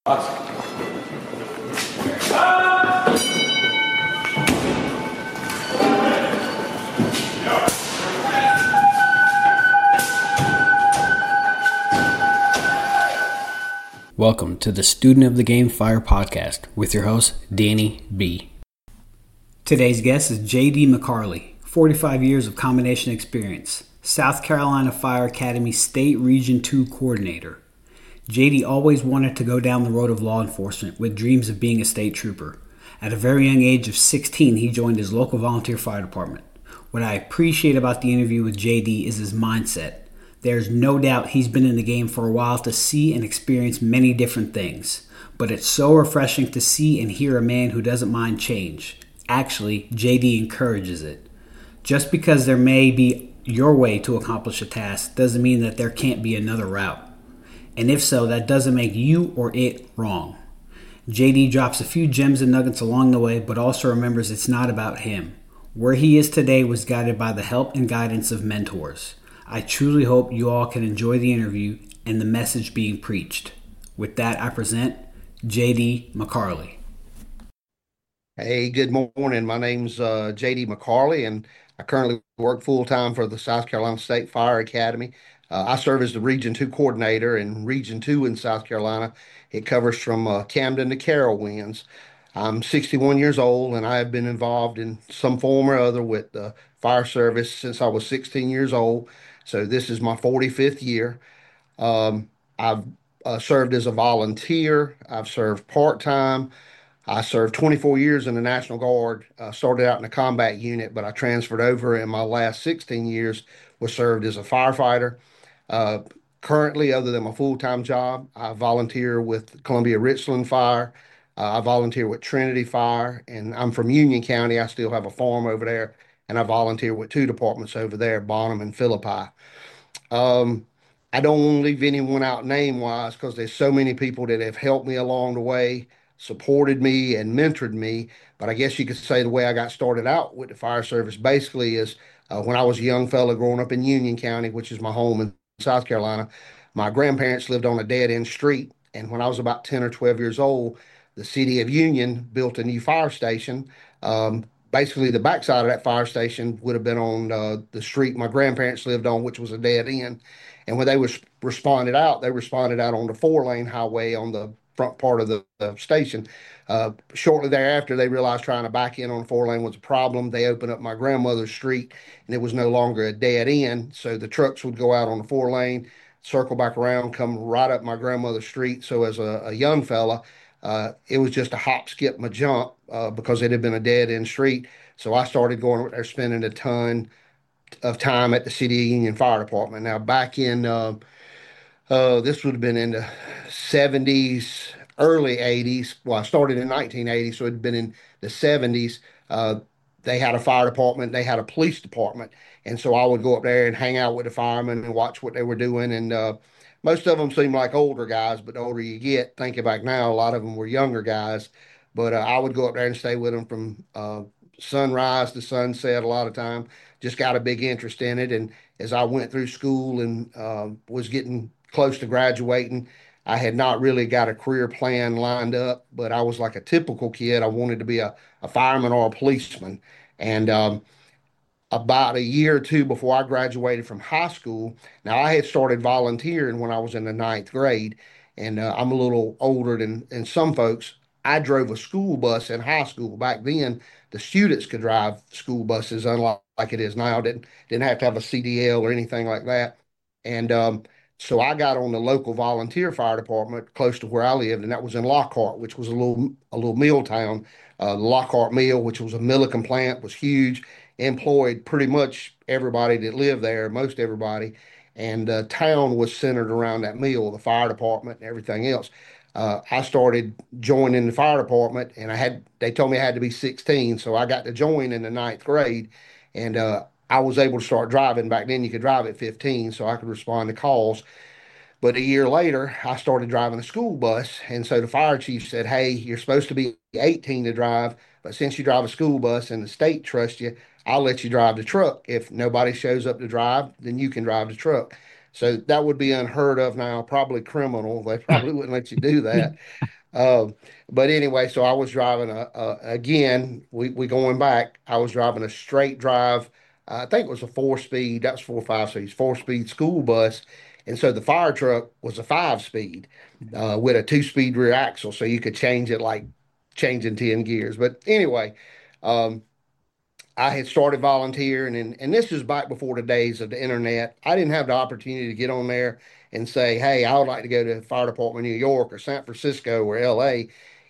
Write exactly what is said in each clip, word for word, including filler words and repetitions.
Welcome to the Student of the Game Fire podcast with your host, Danny B. Today's guest is J D McCarley, forty-five years of combination experience, South Carolina Fire Academy State Region two Coordinator. J D always wanted to go down the road of law enforcement with dreams of being a state trooper. At a very young age of sixteen, he joined his local volunteer fire department. What I appreciate about the interview with J D is his mindset. There's no doubt he's been in the game for a while to see and experience many different things, but it's so refreshing to see and hear a man who doesn't mind change. Actually, J D encourages it. Just because there may be your way to accomplish a task doesn't mean that there can't be another route. And if so, that doesn't make you or it wrong. J D drops a few gems and nuggets along the way, but also remembers it's not about him. Where he is today was guided by the help and guidance of mentors. I truly hope you all can enjoy the interview and the message being preached. With that, I present J D McCarley. Hey, good morning. My name's uh, J D McCarley, and I currently work full-time for the South Carolina State Fire Academy. Uh, I serve as the Region two Coordinator, and Region two in South Carolina, it covers from uh, Camden to Carowinds. I'm sixty-one years old, and I have been involved in some form or other with the fire service since I was sixteen years old. So this is my forty-fifth year. Um, I've uh, served as a volunteer. I've served part-time. I served twenty-four years in the National Guard. Uh, started out in a combat unit, but I transferred over in my last sixteen years was served as a firefighter. Uh, Currently, other than my full-time job, I volunteer with Columbia Richland Fire. Uh, I volunteer with Trinity Fire, and I'm from Union County. I still have a farm over there, and I volunteer with two departments over there, Bonham and Philippi. Um, I don't want to leave anyone out name-wise because there's so many people that have helped me along the way, supported me, and mentored me. But I guess you could say the way I got started out with the fire service basically is uh, when I was a young fella growing up in Union County, which is my home in South Carolina. My grandparents lived on a dead-end street, and when I was about ten or twelve years old, the city of Union built a new fire station. Um, basically, the backside of that fire station would have been on uh, the street my grandparents lived on, which was a dead end. And when they was responded out, they responded out on the four-lane highway on the front part of the, the station. Uh, shortly thereafter, they realized trying to back in on the four lane was a problem. They opened up my grandmother's street, and it was no longer a dead end. So the trucks would go out on the four lane, circle back around, come right up my grandmother's street. So as a, a young fella, uh, it was just a hop, skip, and a jump uh, because it had been a dead end street. So I started going there, spending a ton of time at the City of Union Fire Department. Now, back in uh, uh, this would have been in the seventies, early eighties. Well, I started in nineteen eighty, so it had been in the seventies. Uh, they had a fire department, they had a police department. And so I would go up there and hang out with the firemen and watch what they were doing. And uh, most of them seemed like older guys, but the older you get, thinking back now, a lot of them were younger guys. But uh, I would go up there and stay with them from uh, sunrise to sunset a lot of time. Just got a big interest in it. And as I went through school and uh, was getting close to graduating, I had not really got a career plan lined up, but I was like a typical kid. I wanted to be a, a fireman or a policeman. And um, about a year or two before I graduated from high school, now I had started volunteering when I was in the ninth grade, and uh, I'm a little older than, than some folks. I drove a school bus in high school. Back then, the students could drive school buses, unlike like it is now. Didn't didn't have to have a C D L or anything like that. And um, so I got on the local volunteer fire department close to where I lived, and that was in Lockhart, which was a little a little mill town. Uh, the Lockhart Mill, which was a Milliken plant, was huge, employed pretty much everybody that lived there, most everybody. And the town was centered around that mill, the fire department and everything else. Uh, I started joining the fire department, and I had they told me I had to be sixteen, so I got to join in the ninth grade, and uh, I was able to start driving. Back then, you could drive at fifteen, so I could respond to calls. But a year later, I started driving a school bus, and so the fire chief said, "Hey, you're supposed to be eighteen to drive, but since you drive a school bus and the state trusts you, I'll let you drive the truck. If nobody shows up to drive, then you can drive the truck." So that would be unheard of now, probably criminal. They probably wouldn't let you do that. Um, but anyway, so I was driving a, a again, we, we going back, I was driving a straight drive. uh, I think it was a four speed, that's four or five speeds, four speed school bus. And so the fire truck was a five speed uh, with a two speed rear axle. So you could change it like changing ten gears. But anyway, um, I had started volunteering, and, and this is back before the days of the internet. I didn't have the opportunity to get on there and say, hey, I would like to go to the fire department in New York or San Francisco or L A.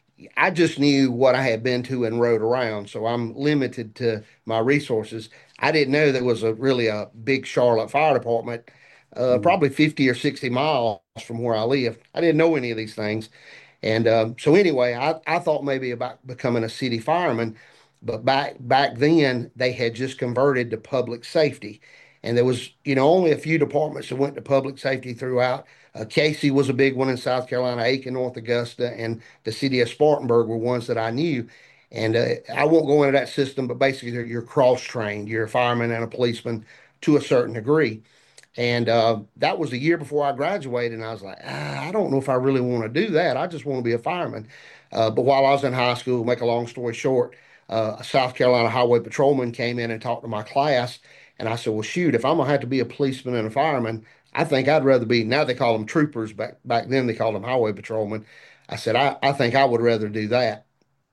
I just knew what I had been to and rode around, so I'm limited to my resources. I didn't know there was a really a big Charlotte fire department, uh, Mm. probably fifty or sixty miles from where I live. I didn't know any of these things. And um, so anyway, I, I thought maybe about becoming a city fireman, but back back then they had just converted to public safety, and there was you know only a few departments that went to public safety throughout. Uh, Casey was a big one in South Carolina, Aiken, North Augusta, and the city of Spartanburg were ones that I knew. And uh, I won't go into that system, but basically you're cross trained. You're a fireman and a policeman to a certain degree. And uh, that was the year before I graduated. And I was like, ah, I don't know if I really want to do that. I just want to be a fireman. Uh, but while I was in high school, make a long story short, uh, a South Carolina highway patrolman came in and talked to my class. And I said, well, shoot, if I'm going to have to be a policeman and a fireman, I think I'd rather be, now they call them troopers. Back, back then they called them highway patrolmen. I said, I, I think I would rather do that.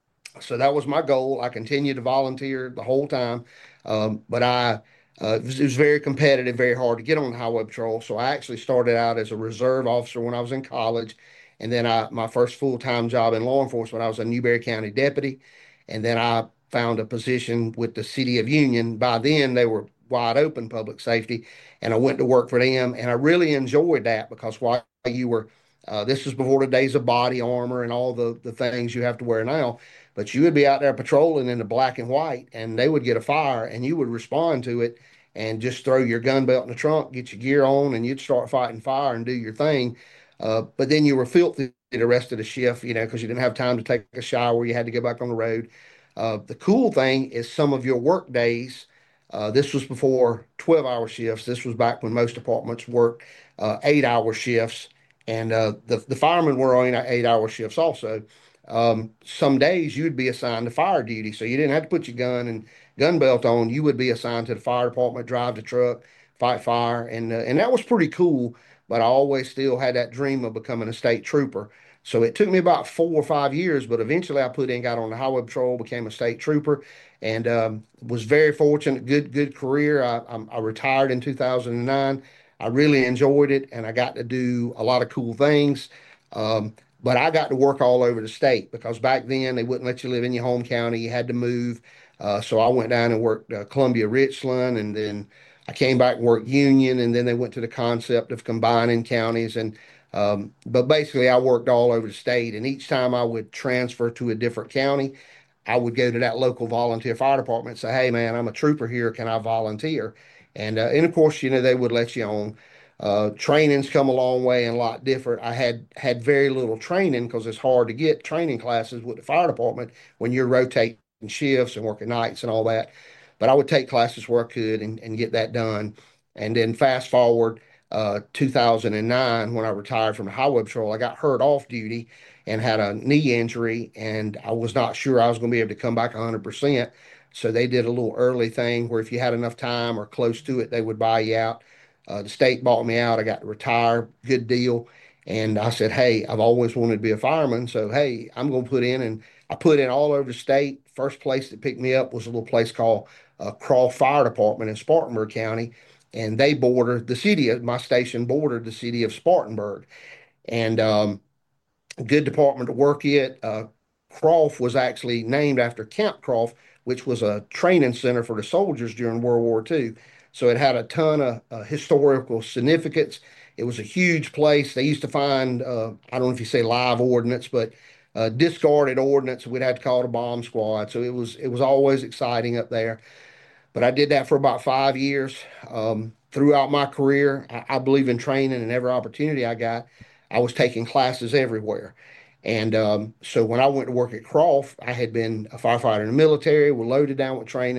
So that was my goal. I continued to volunteer the whole time, um, but I uh, it was, it was very competitive, very hard to get on the highway patrol. So I actually started out as a reserve officer when I was in college, and then I my first full time job in law enforcement, I was a Newberry County deputy, and then I found a position with the City of Union. By then they were wide open public safety, and I went to work for them, and I really enjoyed that because while you were uh, this was before the days of body armor and all the the things you have to wear now. But you would be out there patrolling in the black and white, and they would get a fire, and you would respond to it and just throw your gun belt in the trunk, get your gear on, and you'd start fighting fire and do your thing. Uh, but then you were filthy the rest of the shift, you know, because you didn't have time to take a shower. You had to go back on the road. Uh, the cool thing is some of your work days. Uh, this was before twelve hour shifts. This was back when most departments worked uh, eight hour shifts. And uh, the, the firemen were on eight hour shifts also. Um, some days you'd be assigned to fire duty, so you didn't have to put your gun and gun belt on. You would be assigned to the fire department, drive the truck, fight fire, and uh, and that was pretty cool. But I always still had that dream of becoming a state trooper. So it took me about four or five years, but eventually I put in, got on the highway patrol, became a state trooper, and um, was very fortunate. Good good career. I, I, I retired in two thousand nine. I really enjoyed it, and I got to do a lot of cool things. Um, but I got to work all over the state because back then they wouldn't let you live in your home county. You had to move. Uh, so I went down and worked uh, Columbia Richland, and then I came back and worked Union, and then they went to the concept of combining counties. And um, but basically, I worked all over the state, and each time I would transfer to a different county, I would go to that local volunteer fire department and say, "Hey, man, I'm a trooper here. Can I volunteer?" And uh, and of course, you know, they would let you on. Uh, training's come a long way and a lot different. I had had very little training because it's hard to get training classes with the fire department when you're rotating shifts and working nights and all that. But I would take classes where I could and, and get that done. And then fast forward uh, two thousand nine, when I retired from the highway patrol, I got hurt off duty and had a knee injury, and I was not sure I was going to be able to come back one hundred percent. So they did a little early thing where if you had enough time or close to it, they would buy you out. Uh, the state bought me out. I got to retire. Good deal. And I said, hey, I've always wanted to be a fireman. So, hey, I'm going to put in. And I put in all over the state. First place that picked me up was a little place called uh, Croft Fire Department in Spartanburg County. And they bordered the city of my station, bordered the city of Spartanburg. And um, good department to work at. Uh, Croft was actually named after Camp Croft, which was a training center for the soldiers during World War two. So it had a ton of uh, historical significance. It was a huge place. They used to find, uh, I don't know if you say live ordnance, but uh, discarded ordnance. We'd have to call it a bomb squad. So it was it was always exciting up there. But I did that for about five years. Um, throughout my career, I, I believe in training, and every opportunity I got, I was taking classes everywhere. And um, so when I went to work at Croft, I had been a firefighter in the military, we're loaded down with training.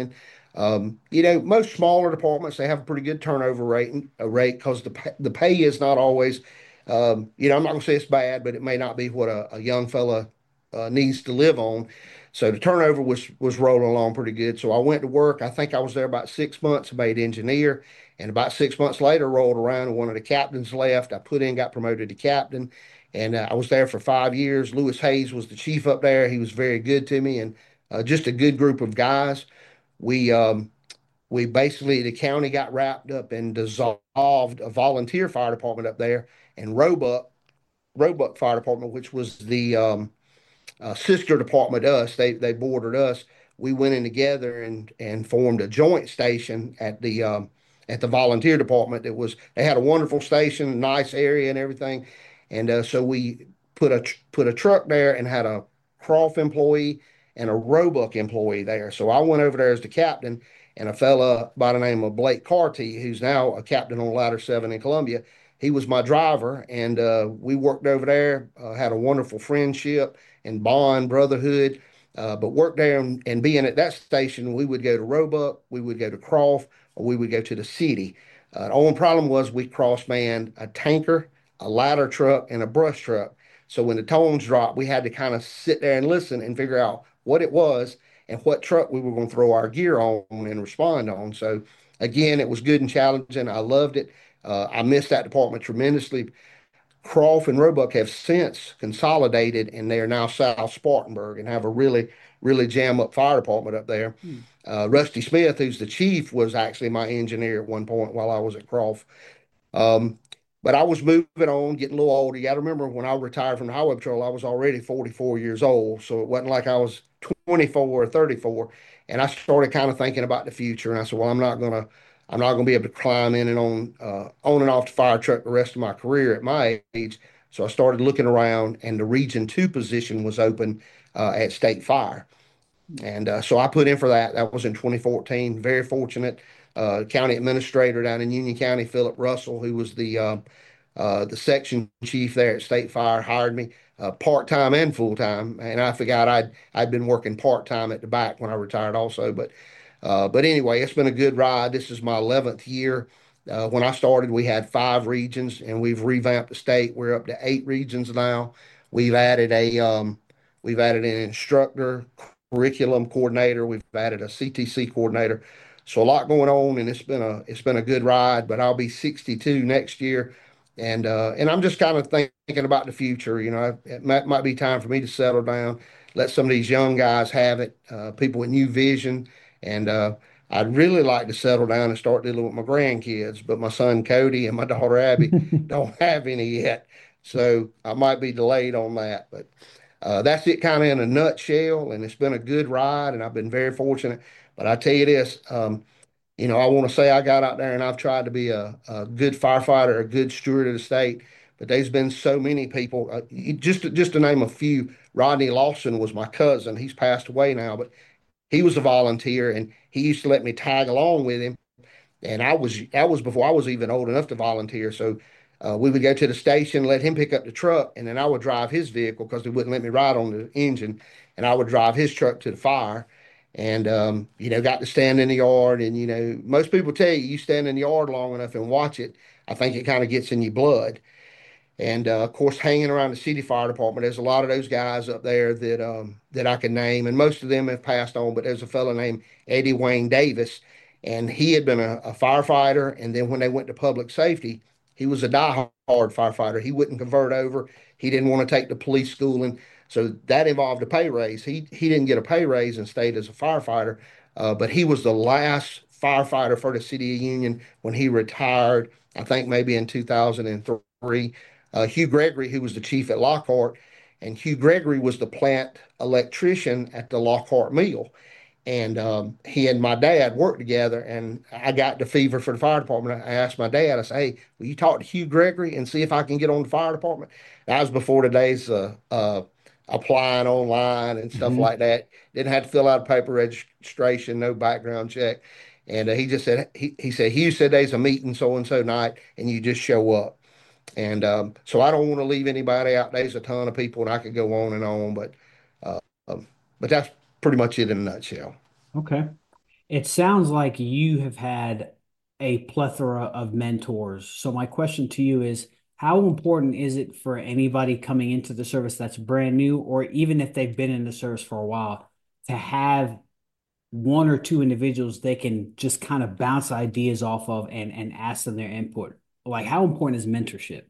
Um, you know, most smaller departments they have a pretty good turnover rate a rate because the pay, the pay is not always, um, you know, I'm not gonna say it's bad, but it may not be what a, a young fella uh, needs to live on. So the turnover was was rolling along pretty good. So I went to work. I think I was there about six months, made engineer, and about six months later rolled around and one of the captains left. I put in, got promoted to captain, and uh, I was there for five years. Lewis Hayes was the chief up there. He was very good to me and uh, just a good group of guys. We um, we basically the county got wrapped up and dissolved a volunteer fire department up there, and Roebuck Roebuck Fire Department, which was the um, uh, sister department to us. They they bordered us. We went in together and and formed a joint station at the um, at the volunteer department. It was they had a wonderful station, nice area and everything, and uh, so we put a put a truck there and had a Croft employee and a Roebuck employee there. So I went over there as the captain, and a fella by the name of Blake Carty, who's now a captain on Ladder Seven in Columbia. He was my driver, and uh, we worked over there. Uh, had a wonderful friendship and bond, brotherhood. Uh, but work there and, and being at that station, we would go to Roebuck, we would go to Croft, or we would go to the city. Uh, the only problem was we cross manned a tanker, a ladder truck, and a brush truck. So when the tones dropped, we had to kind of sit there and listen and figure out what it was and what truck we were going to throw our gear on and respond on. So again, it was good and challenging. I loved it. Uh, I missed that department tremendously. Croft and Roebuck have since consolidated and they are now South Spartanburg and have a really, really jam up fire department up there. Hmm. Uh, Rusty Smith, who's the chief, was actually my engineer at one point while I was at Croft. Um, but I was moving on, getting a little older. You got to remember when I retired from the highway patrol, I was already forty-four years old. So it wasn't like I was twenty-four or thirty-four. And I started kind of thinking about the future. And I said, well, I'm not going to, I'm not going to be able to climb in and on, uh, on and off the fire truck the rest of my career at my age. So I started looking around and the Region two position was open uh, at State Fire. And uh, so I put in for that. That was in twenty fourteen. Very fortunate. Uh, county administrator down in Union County, Philip Russell, who was the uh, uh, the section chief there at State Fire, hired me uh, part time and full time. And I forgot I'd I'd been working part time at the back when I retired also. But uh, but anyway, it's been a good ride. This is my eleventh year. Uh, when I started, we had five regions, and we've revamped the state. We're up to eight regions now. We've added a um, we've added an instructor curriculum coordinator. We've added a C T C coordinator. So a lot going on, and it's been a it's been a good ride. But I'll be sixty-two next year, and uh, and I'm just kind of thinking about the future. You know, it might, might be time for me to settle down, let some of these young guys have it, uh, people with new vision, and uh, I'd really like to settle down and start dealing with my grandkids. But my son Cody and my daughter Abby don't have any yet, so I might be delayed on that. But uh, that's it kind of in a nutshell, and it's been a good ride, and I've been very fortunate. But I tell you this, um, you know, I want to say I got out there and I've tried to be a, a good firefighter, a good steward of the state, but there's been so many people. Uh, just to, just to name a few, Rodney Lawson was my cousin. He's passed away now, but he was a volunteer, and he used to let me tag along with him. And I was that was before I was even old enough to volunteer. So uh, we would go to the station, let him pick up the truck, and then I would drive his vehicle because they wouldn't let me ride on the engine, and I would drive his truck to the fire. And um, you know, got to stand in the yard, and you know, most people tell you you stand in the yard long enough and watch it. I think it kind of gets in your blood. And uh, of course, hanging around the city fire department, there's a lot of those guys up there that um, that I can name, and most of them have passed on. But there's a fellow named Eddie Wayne Davis, and he had been a, a firefighter, and then when they went to public safety, he was a diehard firefighter. He wouldn't convert over. He didn't want to take the police schooling, so that involved a pay raise. He he didn't get a pay raise and stayed as a firefighter, uh, but he was the last firefighter for the city of Union when he retired. I think maybe in two thousand three. Uh, Hugh Gregory, who was the chief at Lockhart, and Hugh Gregory was the plant electrician at the Lockhart mill. And um, he and my dad worked together, and I got the fever for the fire department. I asked my dad, I said, "Hey, will you talk to Hugh Gregory and see if I can get on the fire department?" That was before the days uh, uh, applying online and stuff Hmm. like that. Didn't have to fill out a paper registration, no background check. And uh, he just said, he, he said, Hugh said there's a meeting so and so night, and you just show up. And um, so I don't want to leave anybody out. There's a ton of people, and I could go on and on, but uh, um, but that's pretty much it in a nutshell. Okay. It sounds like you have had a plethora of mentors. So my question to you is, how important is it for anybody coming into the service that's brand new, or even if they've been in the service for a while, to have one or two individuals they can just kind of bounce ideas off of and and ask them their input? Like, how important is mentorship?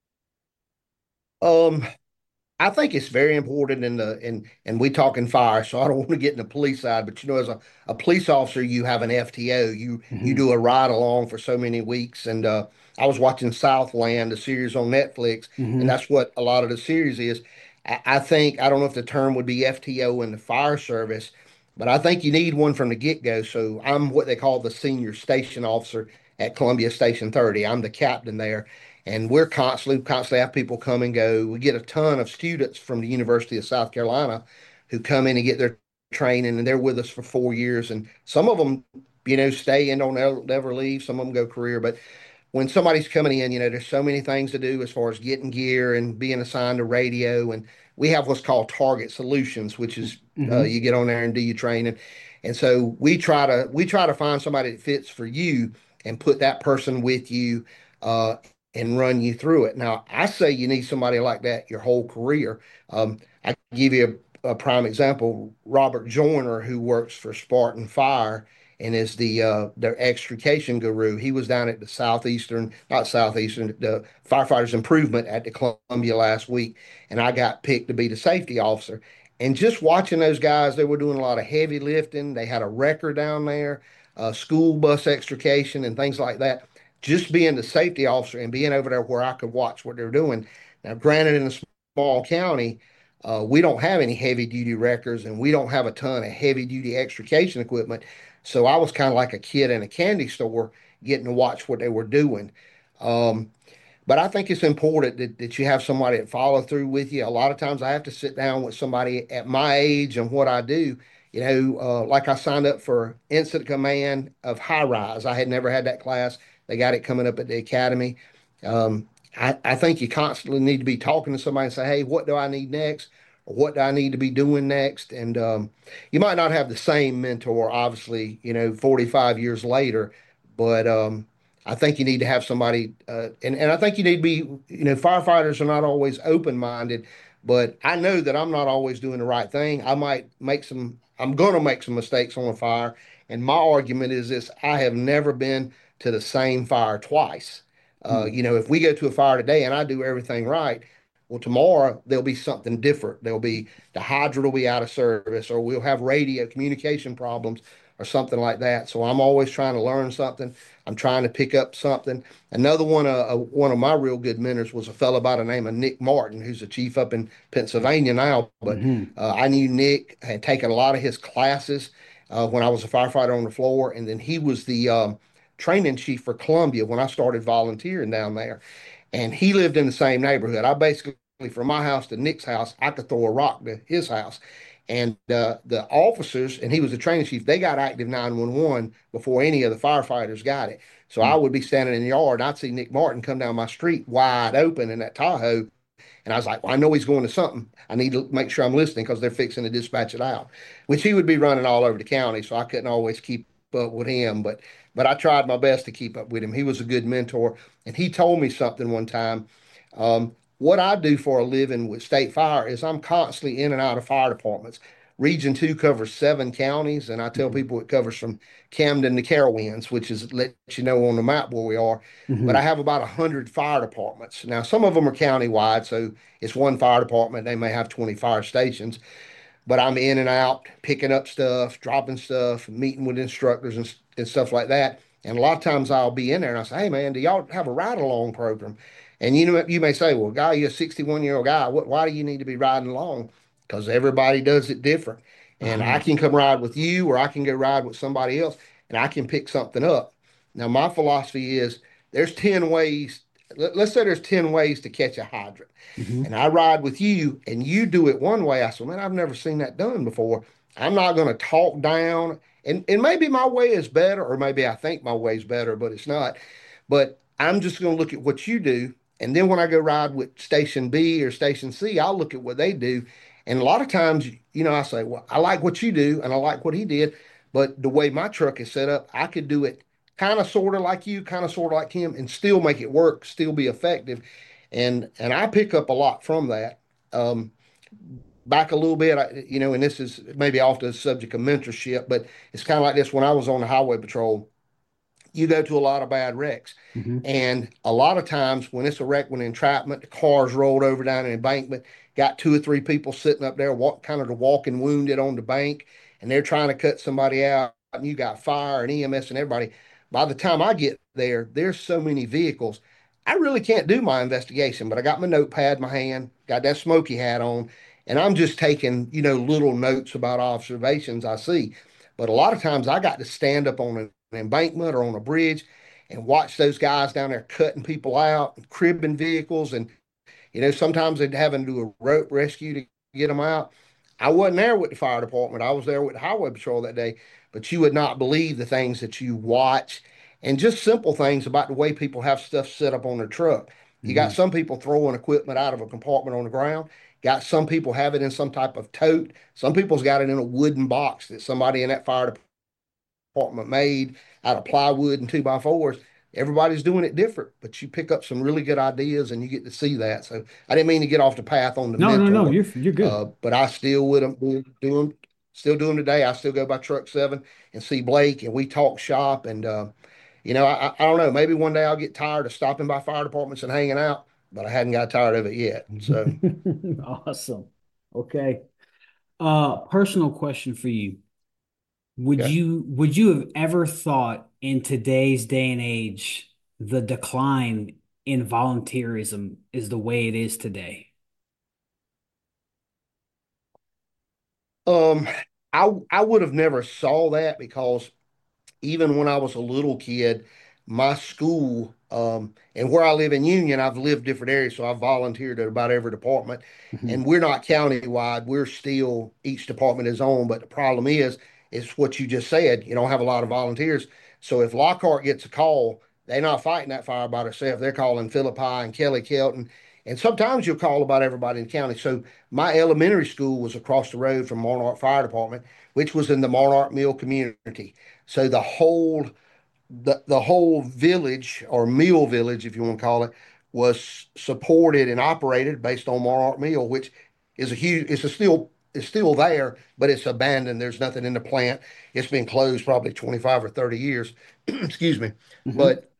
Um, I think it's very important in the and and we talk in fire, so I don't want to get in the police side, but you know, as a, a police officer, you have an F T O. You you Hmm. do a ride along for so many weeks. And uh I was watching Southland, the series on Netflix, and Hmm. that's what a lot of the series is. I, I think I don't know if the term would be F T O in the fire service, but I think you need one from the get-go. So I'm what they call the senior station officer at Columbia Station thirty. I'm the captain there. And we're constantly, constantly have people come and go. We get a ton of students from the University of South Carolina who come in and get their training, and they're with us for four years. And some of them, you know, stay and don't ever, ever leave. Some of them go career. But when somebody's coming in, you know, there's so many things to do as far as getting gear and being assigned a radio. And we have what's called Target Solutions, which is uh, Hmm. you get on there and do your training. And so we try to we try to find somebody that fits for you and put that person with you uh, and run you through it. Now, I say you need somebody like that your whole career. Um, I give you a, a prime example. Robert Joyner, who works for Spartan Fire and is the uh, their extrication guru. He was down at the Southeastern, not Southeastern, the firefighters improvement at the Columbia last week, and I got picked to be the safety officer. And just watching those guys, they were doing a lot of heavy lifting. They had a wrecker down there, uh, school bus extrication, and things like that. Just being the safety officer and being over there where I could watch what they're doing. Now, granted, in a small county, uh, we don't have any heavy duty wreckers and we don't have a ton of heavy duty extrication equipment. So I was kind of like a kid in a candy store getting to watch what they were doing. Um, but I think it's important that, that you have somebody that follow through with you. A lot of times I have to sit down with somebody at my age and what I do. You know, uh, like I signed up for Incident Command of High Rise. I had never had that class. They got it coming up at the academy. Um, I, I think you constantly need to be talking to somebody and say, hey, what do I need next? Or what do I need to be doing next? And um, you might not have the same mentor, obviously, you know, forty-five years later, but um, I think you need to have somebody, uh, and and I think you need to be, you know, firefighters are not always open-minded, but I know that I'm not always doing the right thing. I might make some, I'm going to make some mistakes on a fire, and my argument is this: I have never been to the same fire twice. Uh, Hmm. you know, if we go to a fire today and I do everything right, well, tomorrow there'll be something different. There'll be the hydrant will be out of service, or we'll have radio communication problems, or something like that. So I'm always trying to learn something. I'm trying to pick up something. Another one, uh, uh, one of my real good mentors was a fellow by the name of Nick Martin, who's a chief up in Pennsylvania now. But Hmm. uh, I knew Nick, had taken a lot of his classes uh, when I was a firefighter on the floor, and then he was the um, training chief for Columbia when I started volunteering down there. And he lived in the same neighborhood. I basically, from my house to Nick's house, I could throw a rock to his house. And uh, the officers, and he was the training chief, they got active nine one one before any of the firefighters got it. So I would be standing in the yard and I'd see Nick Martin come down my street wide open in that Tahoe. And I was like, well, I know he's going to something. I need to make sure I'm listening because they're fixing to dispatch it out, which he would be running all over the county. So I couldn't always keep up with him. But but I tried my best to keep up with him. He was a good mentor. And he told me something one time. Um, what I do for a living with State Fire is I'm constantly in and out of fire departments. Region two covers seven counties, and I tell Hmm. people it covers from Camden to Carowinds, which is let you know on the map where we are. But I Hmm. have about one hundred fire departments. Now, some of them are county-wide, so it's one fire department. They may have twenty fire stations, but I'm in and out, picking up stuff, dropping stuff, meeting with instructors and, and stuff like that. And a lot of times I'll be in there and I say, hey, man, do y'all have a ride along program? And you know, you may say, well, guy, you're a sixty-one year old guy. What, why do you need to be riding along? Because everybody does it different. And I Uh-huh. can come ride with you or I can go ride with somebody else and I can pick something up. Now, my philosophy is there's ten ways, let, let's say there's ten ways to catch a hydrant Hmm. and I ride with you and you do it one way, I said, man, I've never seen that done before. I'm not going to talk down. And, and maybe my way is better, or maybe I think my way is better, but it's not. But I'm just going to look at what you do. And then when I go ride with Station B or Station C, I'll look at what they do. And a lot of times, you know, I say, well, I like what you do and I like what he did. But the way my truck is set up, I could do it kind of sort of like you, kind of sort of like him, and still make it work, still be effective. And and I pick up a lot from that. Um, Back a little bit, I, you know, and this is maybe off the subject of mentorship, but it's kind of like this. When I was on the highway patrol, you go to a lot of bad wrecks. Hmm. And a lot of times when it's a wreck, when entrapment, the car's rolled over down an embankment, got two or three people sitting up there, walk, kind of the walking wounded on the bank, and they're trying to cut somebody out, and you got fire and E M S and everybody. By the time I get there, there's so many vehicles. I really can't do my investigation, but I got my notepad in my hand, got that smoky hat on, and I'm just taking, you know, little notes about observations I see. But a lot of times I got to stand up on an embankment or on a bridge and watch those guys down there cutting people out, and cribbing vehicles, and you know sometimes they'd having to do a rope rescue to get them out. I wasn't there with the fire department. I was there with the highway patrol that day, but you would not believe the things that you watch, and just simple things about the way people have stuff set up on their truck. You got Hmm. some people throwing equipment out of a compartment on the ground. Got some people have it in some type of tote. Some people's got it in a wooden box that somebody in that fire apartment made out of plywood and two by fours. Everybody's doing it different, but you pick up some really good ideas and you get to see that. So I didn't mean to get off the path on the No, no, no. mentor, You're you're good. uh, but I still would do them, still do them today. I still go by Truck Seven and see Blake, and we talk shop. And uh, you know, I, I don't know. Maybe one day I'll get tired of stopping by fire departments and hanging out, but I hadn't got tired of it yet. So Awesome. Okay. Uh, personal question for you. Would okay. you would you have ever thought in today's day and age the decline in volunteerism is the way it is today? Um, I I would have never saw that because even when I was a little kid, my school, um, and where I live in Union, I've lived different areas, so I've volunteered at about every department. Mhm. And we're not county-wide, we're still, each department is own. But the problem is, is what you just said, you don't have a lot of volunteers. So if Lockhart gets a call, they're not fighting that fire by themselves. They're calling Philippi and Kelly Kelton. And sometimes you'll call about everybody in the county. So my elementary school was across the road from Monarch Fire Department, which was in the Monarch Mill community. So the whole the the whole village or Mill Village, if you want to call it, was supported and operated based on Monarch Mill, which is a huge. It's a still it's still there, but it's abandoned. There's nothing in the plant. It's been closed probably twenty-five or thirty years. Excuse me, Hmm. but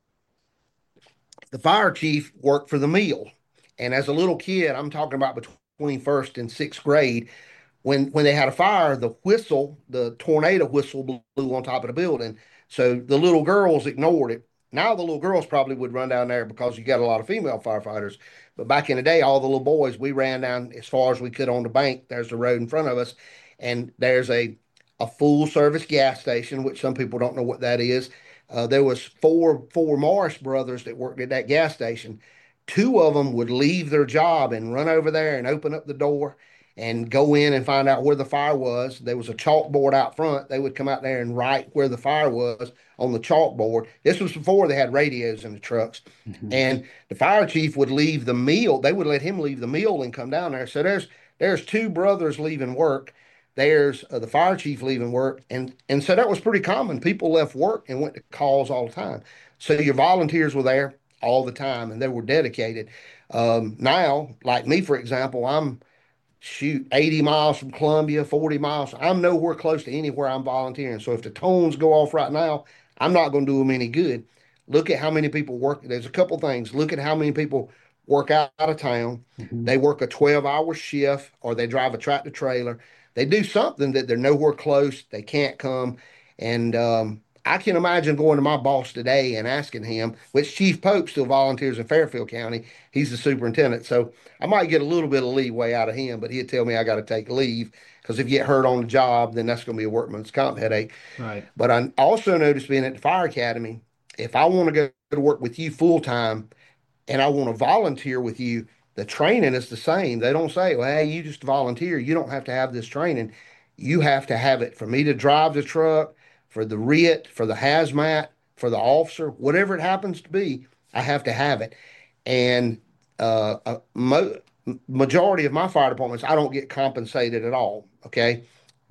the fire chief worked for the mill, and as a little kid, I'm talking about between first and sixth grade, when when they had a fire, the whistle, the tornado whistle blew on top of the building. So the little girls ignored it. Now the little girls probably would run down there because you got a lot of female firefighters. But back in the day, all the little boys, we ran down as far as we could on the bank. There's the road in front of us, and there's a a full service gas station, which some people don't know what that is. Uh, there was four four Morris brothers that worked at that gas station. Two of them would leave their job and run over there and open up the door and go in and find out where the fire was. There was a chalkboard out front. They would come out there and write where the fire was on the chalkboard. This was before they had radios in the trucks. Hmm. And the fire chief would leave the meal. They would let him leave the meal and come down there. So there's there's two brothers leaving work. There's uh, the fire chief leaving work, and and so that was pretty common. People left work and went to calls all the time. So your volunteers were there all the time, and they were dedicated. Um, now, like me, for example, I'm shoot eighty miles from Columbia, forty miles. I'm nowhere close to anywhere I'm volunteering. So if the tones go off right now, I'm not going to do them any good. Look at how many people work. There's a couple things. Look at how many people work out, out of town. Hmm. They work a twelve hour shift or they drive a tractor trailer. They do something that they're nowhere close. They can't come. And um, I can imagine going to my boss today and asking him, which Chief Pope still volunteers in Fairfield County. He's the superintendent. So I might get a little bit of leeway out of him, but he'd tell me I got to take leave because if you get hurt on the job, then that's going to be a workman's comp headache. Right. But I also noticed being at the fire academy, if I want to go to work with you full time and I want to volunteer with you, the training is the same. They don't say, well, hey, you just volunteer. You don't have to have this training. You have to have it for me to drive the truck, for the R I T, for the hazmat, for the officer, whatever it happens to be, I have to have it. And uh, a mo- majority of my fire departments, I don't get compensated at all. Okay.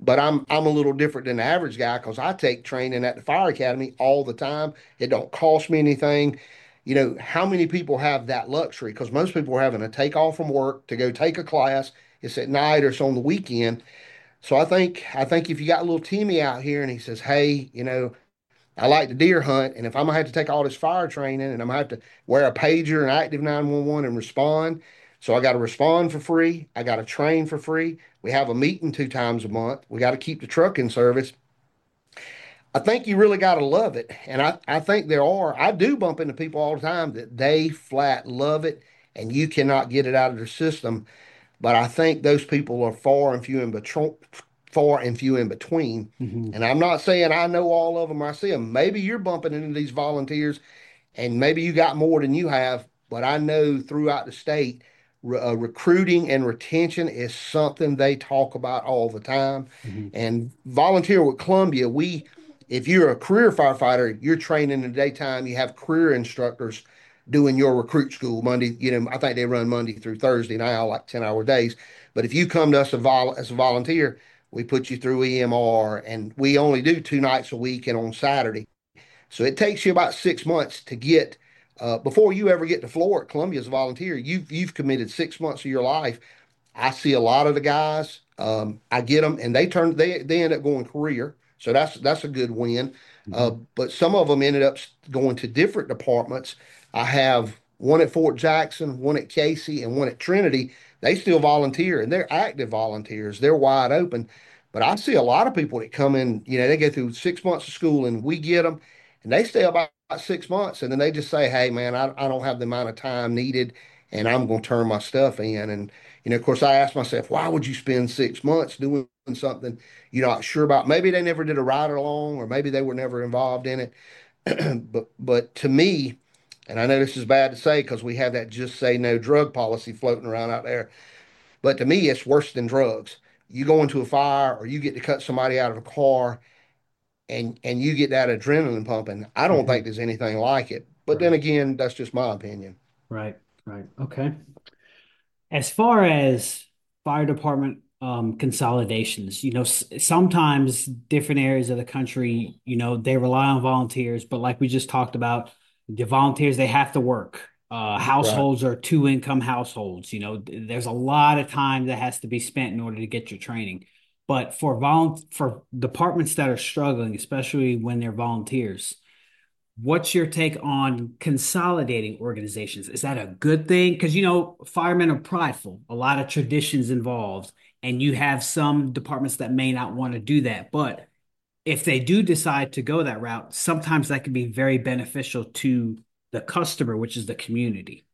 but I'm I'm a little different than the average guy because I take training at the fire academy all the time. It don't cost me anything. You know, how many people have that luxury? Because most people are having to take off from work to go take a class. It's at night or it's on the weekend. So I think I think if you got a little Timmy out here and he says, "Hey, you know, I like to deer hunt, and if I'm gonna have to take all this fire training and I'm gonna have to wear a pager and active nine one one and respond, so I got to respond for free. I got to train for free. We have a meeting two times a month. We got to keep the truck in service. I think you really got to love it. And I, I think there are, I do bump into people all the time that they flat love it and you cannot get it out of their system. But I think those people are far and few in between, far and few in between. Hmm. And I'm not saying I know all of them or I see them. Maybe you're bumping into these volunteers and maybe you got more than you have, but I know throughout the state, re- uh, recruiting and retention is something they talk about all the time. Hmm. And volunteer with Columbia, we, if you're a career firefighter, you're training in the daytime. You have career instructors doing your recruit school Monday. You know, I think they run Monday through Thursday now, like ten hour days. But if you come to us a vol- as a volunteer, we put you through E M R, and we only do two nights a week and on Saturday. So it takes you about six months to get uh, before you ever get to floor at Columbia as a volunteer. You've you've committed six months of your life. I see a lot of the guys. Um, I get them, and they turn they they end up going career. So that's that's a good win. Uh, Hmm. but some of them ended up going to different departments. I have one at Fort Jackson, one at Casey, and one at Trinity. They still volunteer, and they're active volunteers. They're wide open. But I see a lot of people that come in. You know, they go through six months of school, and we get them, and they stay about six months, and then they just say, "Hey, man, I I don't have the amount of time needed, and I'm going to turn my stuff in." And you know, of course, I asked myself, why would you spend six months doing something you're not sure about? Maybe they never did a ride along, or maybe they were never involved in it. but but to me, and I know this is bad to say because we have that just say no drug policy floating around out there, but to me, it's worse than drugs. You go into a fire, or you get to cut somebody out of a car, and and you get that adrenaline pumping. I don't think Hmm. there's anything like it. But then Right, again, that's just my opinion. right, right. Okay. As far as fire department um, consolidations, you know, s- sometimes different areas of the country, you know, they rely on volunteers, but like we just talked about, the volunteers, they have to work. Uh, Right. households are two income households. You know, th- there's a lot of time that has to be spent in order to get your training. But for vol for departments that are struggling, especially when they're volunteers, what's your take on consolidating organizations? Is that a good thing? Because, you know, firemen are prideful, a lot of traditions involved, and you have some departments that may not want to do that. But if they do decide to go that route, sometimes that can be very beneficial to the customer, which is the community.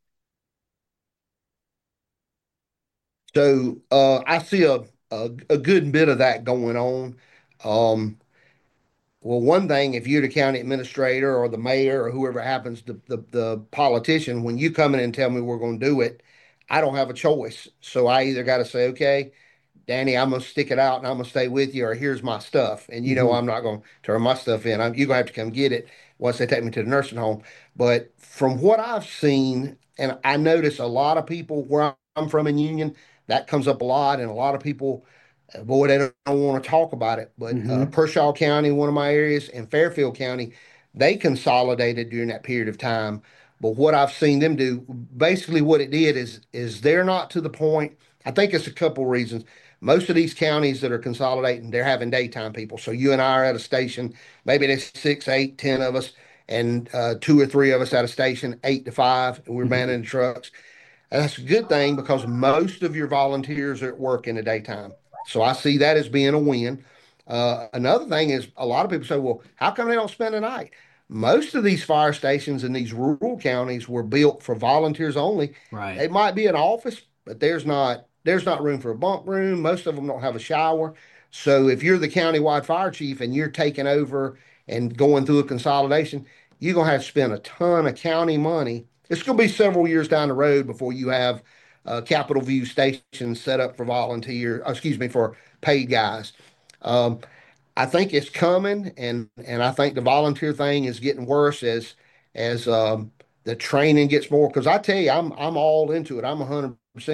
So uh, I see a, a a good bit of that going on. Um, well, one thing, if you're the county administrator or the mayor or whoever happens, the, the, the politician, when you come in and tell me we're going to do it, I don't have a choice. So I either got to say, okay, Danny, I'm gonna stick it out and I'm gonna stay with you, or here's my stuff. And you know, Hmm. I'm not gonna turn my stuff in. I'm, you're gonna have to come get it once they take me to the nursing home. But from what I've seen, and I notice a lot of people where I'm from in Union, that comes up a lot, and a lot of people, uh, boy, they don't, don't want to talk about it. But uh, Hmm. Pershaw County, one of my areas, and Fairfield County, they consolidated during that period of time. But what I've seen them do, basically, what it did is is they're not to the point. I think it's a couple reasons. Most of these counties that are consolidating, they're having daytime people. So you and I are at a station, maybe there's six, eight, ten of us, and uh, two or three of us at a station, eight to five, and we're Hmm. manning the trucks. And that's a good thing because most of your volunteers are at work in the daytime. So I see that as being a win. Uh, another thing is a lot of people say, well, how come they don't spend the night? Most of these fire stations in these rural counties were built for volunteers only. Right. They might be an office, but there's not there's not room for a bunk room. Most of them don't have a shower. So if you're the countywide fire chief and you're taking over and going through a consolidation, you're gonna have to spend a ton of county money. It's going to be several years down the road before you have uh, Capitol View stations set up for volunteer, uh, excuse me, for paid guys. Um, I think it's coming, and and I think the volunteer thing is getting worse as as um, the training gets more. Because I tell you, I'm I'm all into it. I'm one hundred percent.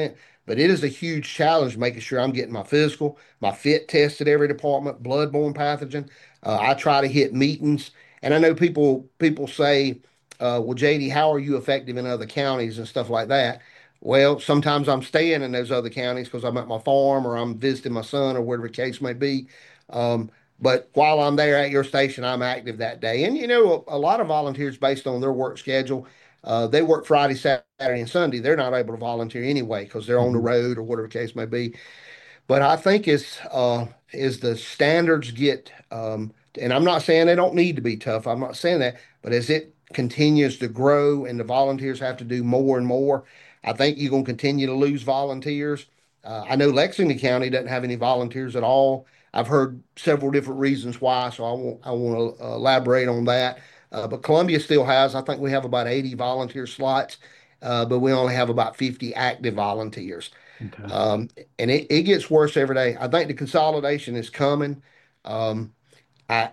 but it is a huge challenge making sure I'm getting my physical, my fit tested every department, bloodborne pathogen. Uh, I try to hit meetings, and I know people people say, uh, "Well, J D, how are you effective in other counties and stuff like that?" Well, sometimes I'm staying in those other counties because I'm at my farm or I'm visiting my son or whatever the case may be. Um, but while I'm there at your station, I'm active that day. And you know, a, a lot of volunteers, based on their work schedule, uh, they work Friday, Saturday, and Sunday. They're not able to volunteer anyway because they're on the Hmm. road or whatever the case may be. But I think it's uh, as the standards get, um, and I'm not saying they don't need to be tough. I'm not saying that, but as it continues to grow and the volunteers have to do more and more, I think you're going to continue to lose volunteers. Uh, I know Lexington County doesn't have any volunteers at all. I've heard several different reasons why, so I won't I want to elaborate on that. Uh, but Columbia still has, I think we have about eighty volunteer slots, uh, but we only have about fifty active volunteers. Okay. Um, and it, it gets worse every day. I think the consolidation is coming. Um, I,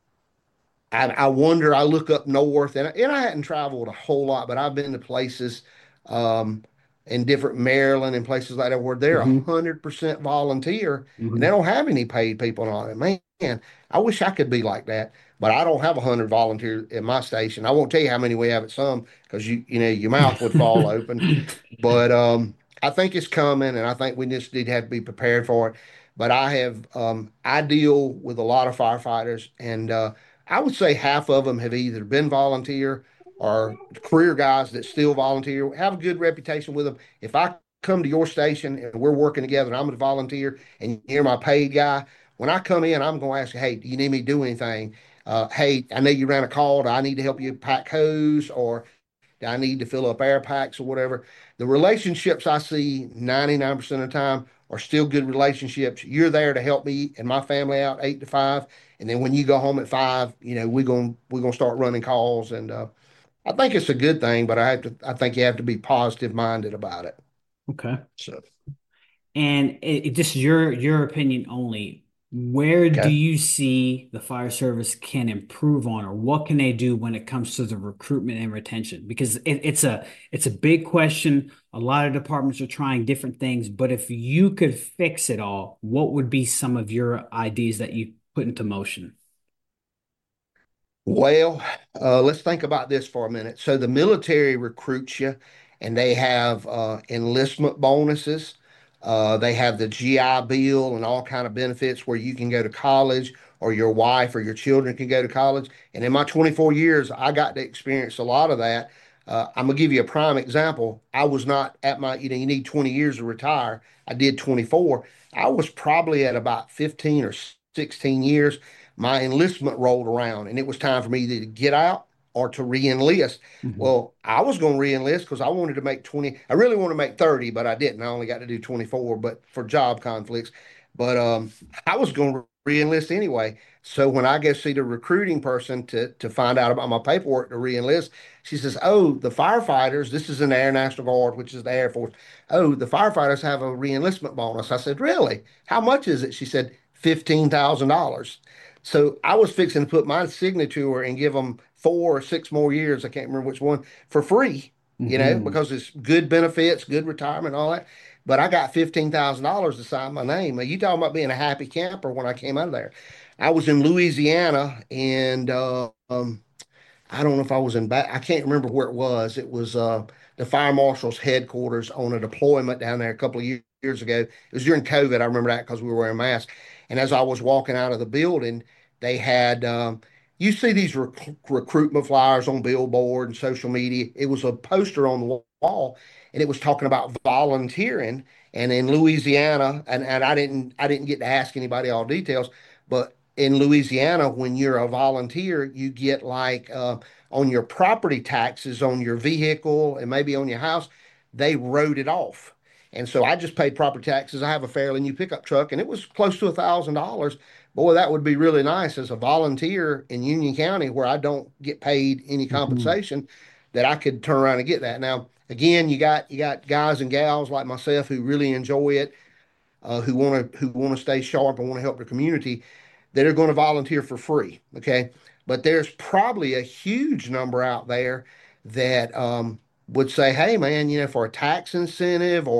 I I wonder. I look up north, and and I hadn't traveled a whole lot, but I've been to places um, in different Maryland and places like that where they're a Hmm. hundred percent volunteer, and they Hmm. don't have any paid people on it. Man, I wish I could be like that, but I don't have a hundred volunteers at my station. I won't tell you how many we have at some because you you know your mouth would fall open. But um, I think it's coming, and I think we just need to have to be prepared for it. But I have um, I deal with a lot of firefighters, and uh, I would say half of them have either been volunteer or career guys that still volunteer, have a good reputation with them. If I come to your station and we're working together, and I'm a volunteer, and you're my paid guy, when I come in, I'm going to ask you, hey, do you need me to do anything? Uh, hey, I know you ran a call. Do I need to help you pack hose, or I need to fill up air packs or whatever. The relationships I see ninety-nine percent of the time are still good relationships. You're there to help me and my family out eight to five. And then when you go home at five, you know, we're going we're gonna start running calls. And uh, I think it's a good thing, but I have to I think you have to be positive minded about it. Okay. So And it, it just your your opinion only. Where do okay. you see the fire service can improve on, or what can they do when it comes to the recruitment and retention? Because it, it's a it's a big question. A lot of departments are trying different things, but if you could fix it all, what would be some of your ideas that you put into motion? Well, uh, let's think about this for a minute. So the military recruits you, and they have uh, enlistment bonuses. Uh, they have the G I Bill and all kind of benefits where you can go to college, or your wife or your children can go to college. And in my twenty-four years, I got to experience a lot of that. Uh, I'm gonna give you a prime example. I was not at my, you know, you need twenty years to retire. I did twenty-four. I was probably at about fifteen or sixteen years. My enlistment rolled around, and it was time for me either to get out or to re-enlist. Hmm. Well, I was going to re-enlist because I wanted to make twenty. I really want to make thirty, but I didn't. I only got to do twenty-four, but for job conflicts. But um, I was going to re-enlist anyway. So when I go see the recruiting person to to find out about my paperwork to re-enlist, she says, "Oh, the firefighters. This is in the Air National Guard, which is the Air Force. Oh, the firefighters have a re-enlistment bonus." I said, "Really? How much is it?" She said, fifteen thousand dollars. So I was fixing to put my signature and give them four or six more years. I can't remember which one for free, you know, Hmm. because it's good benefits, good retirement, all that. But I got fifteen thousand dollars to sign my name. Now, you talking about being a happy camper when I came out of there. I was in Louisiana, and uh, um, I don't know if I was in back. I can't remember where it was. It was uh, the fire marshal's headquarters on a deployment down there a couple of years, years ago. It was during COVID. I remember that because we were wearing masks. And as I was walking out of the building, they had um, you see these rec- recruitment flyers on billboard and social media. It was a poster on the wall, and it was talking about volunteering. And in Louisiana, and, and I didn't I didn't get to ask anybody all details, but in Louisiana, when you're a volunteer, you get like uh, on your property taxes on your vehicle and maybe on your house, they wrote it off. And so I just paid property taxes. I have a fairly new pickup truck, and it was close to a thousand dollars. Boy, that would be really nice as a volunteer in Union County, where I don't get paid any Hmm. compensation, that I could turn around and get that. Now, again, you got you got guys and gals like myself who really enjoy it, uh, who want to who want to stay sharp and want to help the community, that are going to volunteer for free. Okay. But there's probably a huge number out there that um, would say, hey, man, you know, for a tax incentive or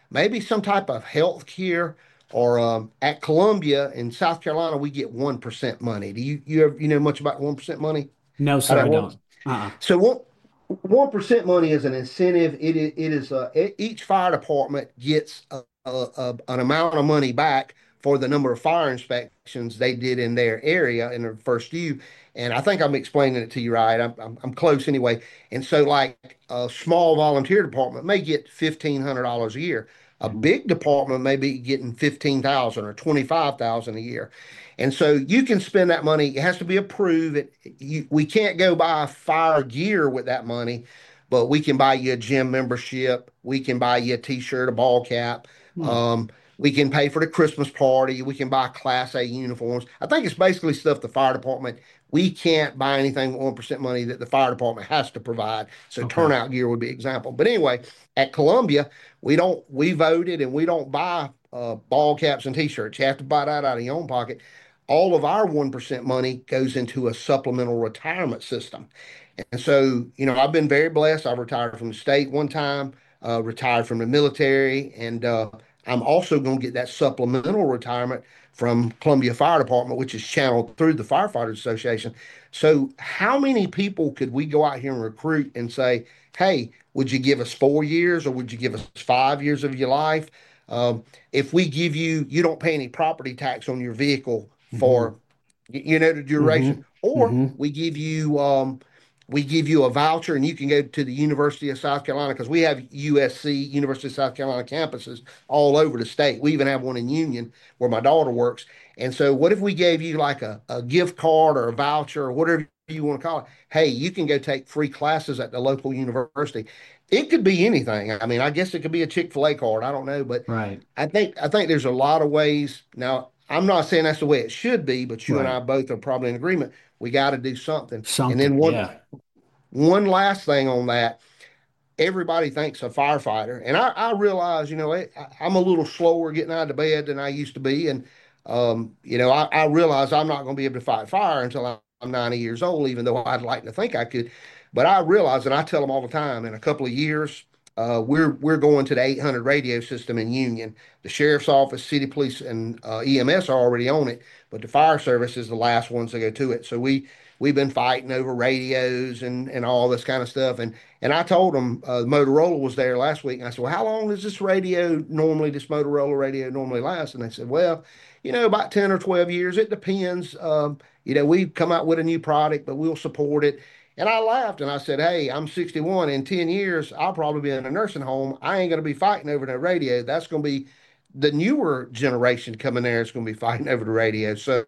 maybe some type of health care, or um, at Columbia in South Carolina, we get one percent money. Do you you ever, you know much about one percent money? No, How sir, that I works? don't. Uh-uh. So one one percent money is an incentive. It is it is uh, e- each fire department gets a, a, a, an amount of money back for the number of fire inspections they did in their area in their first year. And I think I'm explaining it to you right. I'm I'm, I'm close anyway. And so, like a small volunteer department may get fifteen hundred dollars a year. A Mhm. big department may be getting fifteen thousand or twenty five thousand a year. And so you can spend that money. It has to be approved. It, you, we can't go buy fire gear with that money, but we can buy you a gym membership. We can buy you a T-shirt, a ball cap. Hmm. Um, we can pay for the Christmas party. We can buy Class A uniforms. I think it's basically stuff the fire department. We can't buy anything with one percent money that the fire department has to provide. So Okay. turnout gear would be an example. But anyway, at Columbia, we don't, we voted and we don't buy uh, ball caps and T-shirts. You have to buy that out of your own pocket. All of our one percent money goes into a supplemental retirement system. And so, you know, I've been very blessed. I retired from the state one time, uh, retired from the military, and uh, I'm also going to get that supplemental retirement from Columbia Fire Department, which is channeled through the Firefighters Association. So, how many people could we go out here and recruit and say, hey, would you give us four years or would you give us five years of your life? Um, if we give you, you don't pay any property tax on your vehicle Hmm. for, you know, the Hmm. duration, or Hmm. we give you, um, we give you a voucher and you can go to the University of South Carolina because we have U S C, University of South Carolina campuses all over the state. We even have one in Union where my daughter works. And so, what if we gave you like a, a gift card or a voucher or whatever you want to call it? Hey, you can go take free classes at the local university. It could be anything. I mean, I guess it could be a Chick-fil-A card. I don't know, but Right. I think I think there's a lot of ways. Now, I'm not saying that's the way it should be, but you and Right. I both are probably in agreement. We got to do something. And then Something. one Yeah. one last thing on that, everybody thinks a firefighter, and I, I realize, you know, I, I'm a little slower getting out of bed than I used to be, and um, you know, I, I realize I'm not going to be able to fight fire until I'm ninety years old, even though I'd like to think I could. But I realize, and I tell them all the time, in a couple of years, uh, we're we're going to the eight hundred radio system in Union. The sheriff's office, city police, and uh, E M S are already on it, but the fire service is the last ones to go to it. So we we've been fighting over radios and and all this kind of stuff, and and I told them uh, Motorola was there last week, and I said, "Well, how long does this radio normally, this Motorola radio normally last?" And they said, "Well, you know, about ten or twelve years. It depends. Um, you know, we come out with a new product, but we'll support it." And I laughed and I said, "Hey, I'm sixty-one. In ten years, I'll probably be in a nursing home. I ain't going to be fighting over the radio. That's going to be the newer generation coming there is going to be fighting over the radio." So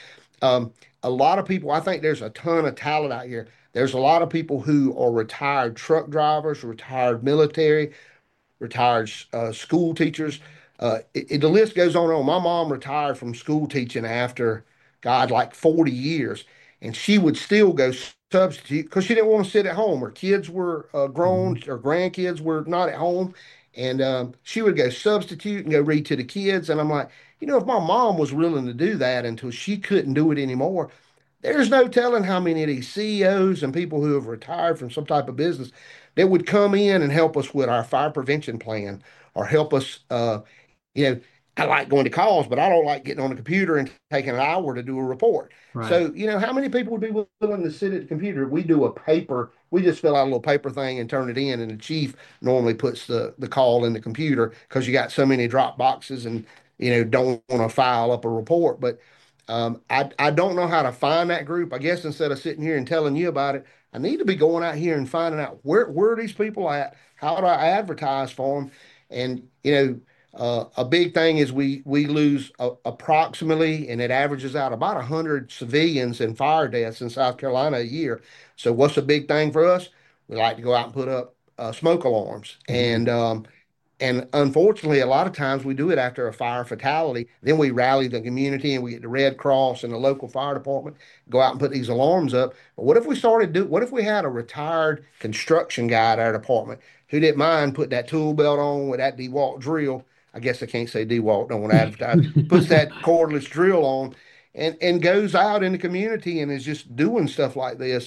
um, a lot of people, I think there's a ton of talent out here. There's a lot of people who are retired truck drivers, retired military, retired uh, school teachers. Uh, it, it- the list goes on and on. My mom retired from school teaching after, God, like forty years, and she would still go substitute because she didn't want to sit at home. Her kids were uh, grown, Hmm. her grandkids were not at home, and um, she would go substitute and go read to the kids. And I'm like, you know, if my mom was willing to do that until she couldn't do it anymore, there's no telling how many of these C E Os and people who have retired from some type of business that would come in and help us with our fire prevention plan or help us. Uh, you know, I like going to calls, but I don't like getting on the computer and taking an hour to do a report. Right. So, you know, how many people would be willing to sit at the computer? We do a paper, we just fill out a little paper thing and turn it in, and the chief normally puts the, the call in the computer because you got so many drop boxes and, you know, don't want to file up a report. But um, I, I don't know how to find that group. I guess instead of sitting here and telling you about it, I need to be going out here and finding out where where are these people at? How do I advertise for them? And you know, uh, a big thing is we we lose a, approximately, and it averages out about one hundred civilians and fire deaths in South Carolina a year. So what's a big thing for us? We like to go out and put up uh, smoke alarms, Hmm. and um, and unfortunately, a lot of times we do it after a fire fatality. Then we rally the community and we get the Red Cross and the local fire department, go out and put these alarms up. But what if we started do what if we had a retired construction guy at our department who didn't mind putting that tool belt on with that DeWalt drill? I guess I can't say DeWalt, don't want to advertise. Puts that cordless drill on and and goes out in the community and is just doing stuff like this.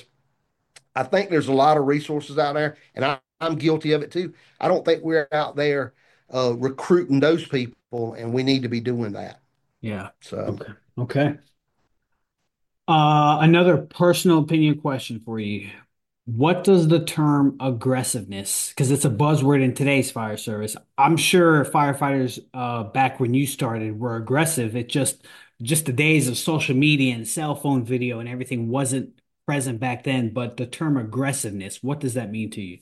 I think there's a lot of resources out there, and I, I'm guilty of it too. I don't think we're out there. uh, recruiting those people, and we need to be doing that. Yeah. So, Okay. Okay. Uh, another personal opinion question for you. What does the term aggressiveness, because it's a buzzword in today's fire service. I'm sure firefighters uh back when you started were aggressive. It just just the days of social media and cell phone video and everything wasn't present back then. But the term aggressiveness, what does that mean to you?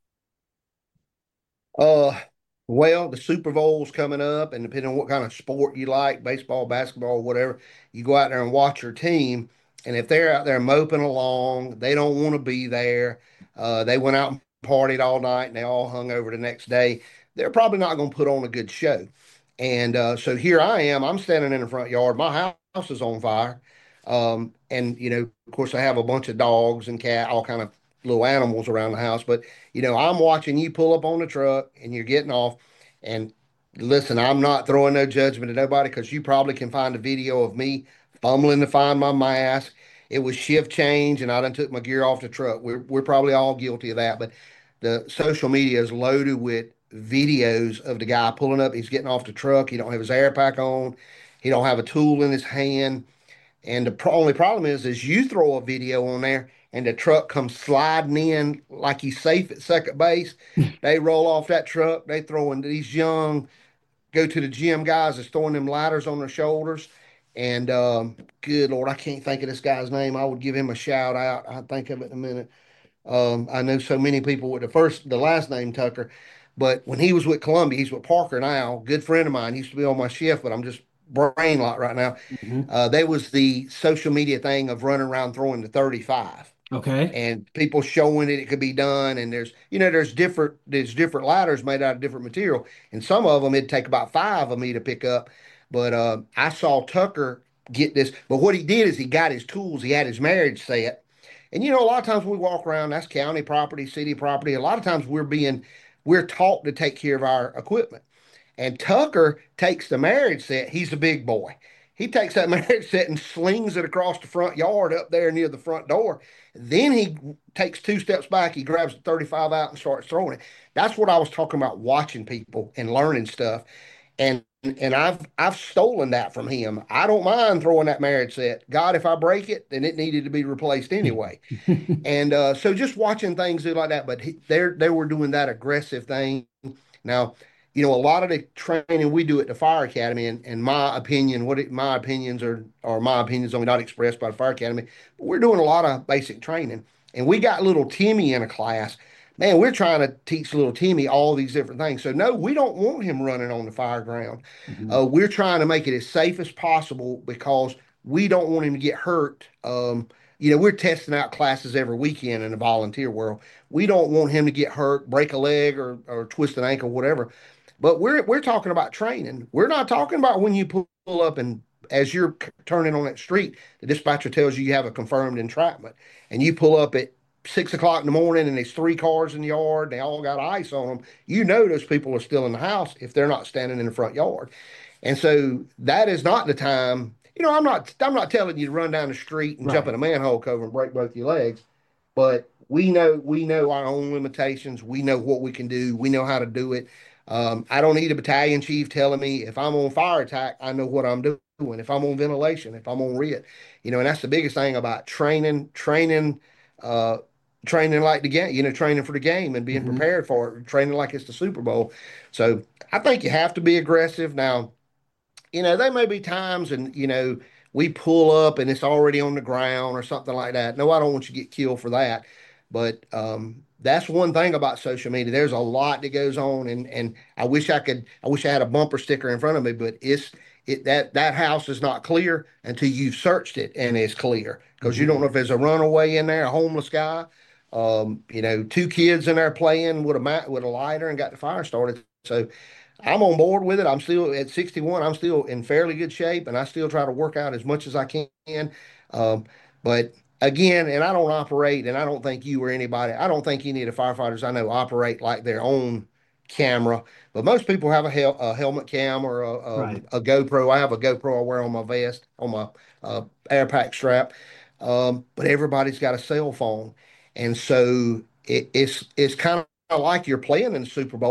Uh, well, the Super Bowl's coming up, and depending on what kind of sport you like, baseball, basketball, whatever, you go out there and watch your team. And if they're out there moping along, they don't want to be there. Uh, they went out and partied all night, and they all hung over the next day. They're probably not going to put on a good show. And uh, so here I am. I'm standing in the front yard. My house is on fire. Um, and you know, of course, I have a bunch of dogs and cat, all kind of little animals around the house. But you know, I'm watching you pull up on the truck and you're getting off. And listen, I'm not throwing no judgment at nobody because you probably can find a video of me fumbling to find my mask. It was shift change and I done took my gear off the truck. We're we're probably all guilty of that. But the social media is loaded with videos of the guy pulling up. He's getting off the truck. He don't have his air pack on. He don't have a tool in his hand. And the pro- only problem is, is you throw a video on there and the truck comes sliding in like he's safe at second base. They roll off that truck. They throwing these young go to the gym guys that's throwing them ladders on their shoulders. And um, good Lord, I can't think of this guy's name. I would give him a shout out. I'll think of it in a minute. Um, I know so many people with the first, the last name Tucker, but when he was with Columbia, he's with Parker now. Good friend of mine. He used to be on my shift, but I'm just brain locked right now. Mhm. Uh, there was the social media thing of running around throwing the thirty-five Okay. and people showing it it could be done. And there's, you know, there's different, there's different ladders made out of different material. And some of them, it'd take about five of me to pick up. But uh, I saw Tucker get this. But what he did is he got his tools. He had his marriage set. And you know, a lot of times when we walk around, that's county property, city property. A lot of times we're being, we're taught to take care of our equipment. And Tucker takes the marriage set. He's a big boy. He takes that marriage set and slings it across the front yard up there near the front door. Then he takes two steps back. He grabs the thirty-five out and starts throwing it. That's what I was talking about, watching people and learning stuff. And and I've I've stolen that from him. I don't mind throwing that marriage set. God, if I break it, then it needed to be replaced anyway. And uh, so just watching things do like that. But he, they they were doing that aggressive thing. Now, you know, a lot of the training we do at the fire academy, and, and my opinion, what it, my opinions are, are my opinions only not expressed by the fire academy, but we're doing a lot of basic training. And we got little Timmy in a class. Man, we're trying to teach little Timmy all these different things. So no, we don't want him running on the fire ground. Mhm. Uh, we're trying to make it as safe as possible because we don't want him to get hurt. Um, you know, we're testing out classes every weekend in the volunteer world. We don't want him to get hurt, break a leg or, or twist an ankle, whatever. But we're we're talking about training. We're not talking about when you pull up and as you're turning on that street, the dispatcher tells you you have a confirmed entrapment, and you pull up at six o'clock in the morning, and there's three cars in the yard. They all got ice on them. You know those people are still in the house if they're not standing in the front yard. And so that is not the time. You know, I'm not I'm not telling you to run down the street and jump in Right. a manhole cover and break both your legs, but we know we know our own limitations. We know what we can do. We know how to do it. Um, I don't need a battalion chief telling me if I'm on fire attack, I know what I'm doing. If I'm on ventilation, if I'm on R I T, you know, and that's the biggest thing about training, training, uh, training like the game, you know, training for the game and being Mhm. prepared for it, training like it's the Super Bowl. So I think you have to be aggressive. Now, you know, there may be times and, you know, we pull up and it's already on the ground or something like that. No, I don't want you to get killed for that. But um, that's one thing about social media. There's a lot that goes on, and and I wish I could. I wish I had a bumper sticker in front of me, but it's it that that house is not clear until you've searched it and it's clear because you don't Mhm. know if there's a runaway in there, a homeless guy, um, you know, two kids in there playing with a mat with a lighter and got the fire started. So I'm on board with it. I'm still at sixty-one. I'm still in fairly good shape, and I still try to work out as much as I can. Um, but again, and I don't operate, and I don't think you or anybody, I don't think any of the firefighters I know operate like their own camera. But most people have a, hel a helmet cam or a, Right. um, a GoPro. I have a GoPro I wear on my vest, on my uh, air pack strap. Um, but everybody's got a cell phone, and so it, it's it's kind of like you're playing in the Super Bowl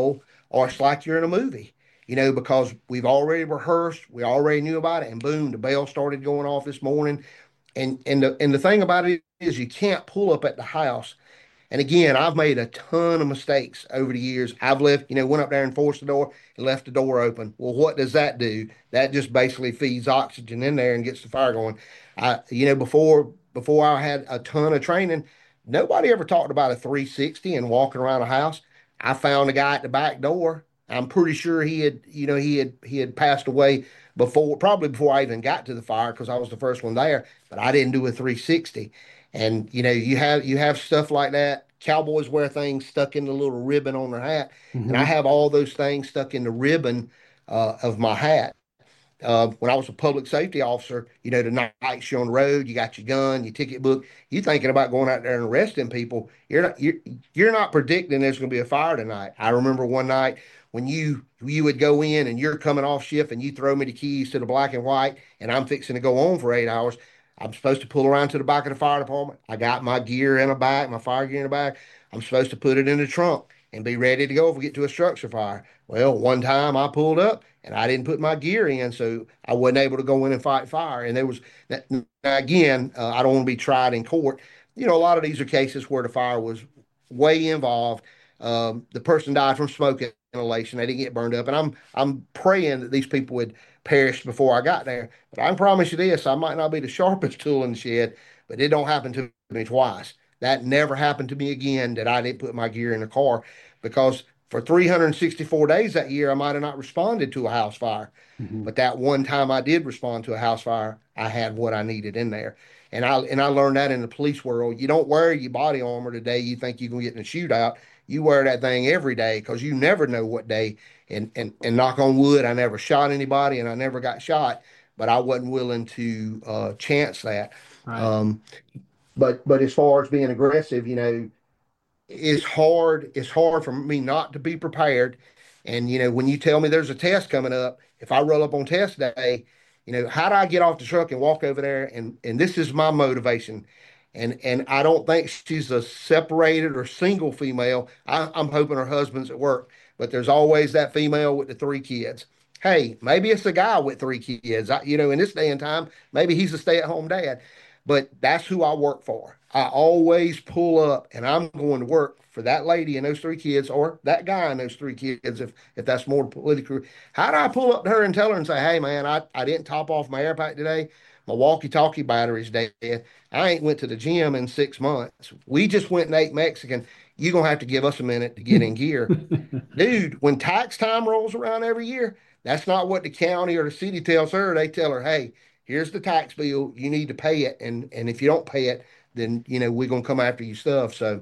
or it's like you're in a movie, you know, because we've already rehearsed, we already knew about it, and boom, the bell started going off this morning. And and the and the thing about it is you can't pull up at the house. And again, I've made a ton of mistakes over the years. I've left, you know, went up there and forced the door and left the door open. Well, what does that do? That just basically feeds oxygen in there and gets the fire going. I, you know, before before I had a ton of training, nobody ever talked about a three sixty and walking around a house. I found a guy at the back door. I'm pretty sure he had, you know, he had he had passed away before, probably before I even got to the fire because I was the first one there. But I didn't do a three sixty. And you know, you have you have stuff like that. Cowboys wear things stuck in the little ribbon on their hat, and I Hmm. have all those things stuck in the ribbon uh, of my hat. Uh, when I was a public safety officer, you know, the nights you're on the road, you got your gun, your ticket book, you thinking about going out there and arresting people. You're not you're, you're not predicting there's going to be a fire tonight. I remember one night when you you would go in and you're coming off shift and you throw me the keys to the black and white, and I'm fixing to go on for eight hours. I'm supposed to pull around to the back of the fire department. I got my gear in a bag, my fire gear in a bag. I'm supposed to put it in the trunk and be ready to go if we get to a structure fire. Well, one time I pulled up and I didn't put my gear in, so I wasn't able to go in and fight fire. And there was that again. Uh, I don't want to be tried in court. You know, a lot of these are cases where the fire was way involved. Um, the person died from smoke inhalation. They didn't get burned up, and I'm I'm praying that these people would perish before I got there. But I can promise you this: I might not be the sharpest tool in the shed, but it don't happen to me twice. That never happened to me again. That I didn't put my gear in the car because for three hundred sixty-four days that year, I might have not responded to a house fire. Hmm. But that one time I did respond to a house fire, I had what I needed in there. And I and I learned that in the police world. You don't wear your body armor today. You think you can get in a shootout. You wear that thing every day because you never know what day. And, and and knock on wood, I never shot anybody and I never got shot. But I wasn't willing to uh, chance that. Right. Um, but but as far as being aggressive, you know, it's hard it's hard for me not to be prepared. And you know, when you tell me there's a test coming up, if I roll up on test day, you know, how do I get off the truck and walk over there? And and this is my motivation. And and I don't think she's a separated or single female. I, I'm hoping her husband's at work, but there's always that female with the three kids. Hey, maybe it's a guy with three kids. I, you know, in this day and time, maybe he's a stay-at-home dad, but that's who I work for. I always pull up and I'm going to work for that lady and those three kids or that guy and those three kids if if that's more politically. How do I pull up to her and tell her and say, hey man, I, I didn't top off my air pack today. My walkie-talkie battery's dead. I ain't went to the gym in six months. We just went and ate Mexican. You're gonna have to give us a minute to get in gear. Dude, when tax time rolls around every year, that's not what the county or the city tells her. They tell her, hey, here's the tax bill. You need to pay it. And and if you don't pay it, then you know we're gonna come after your stuff. So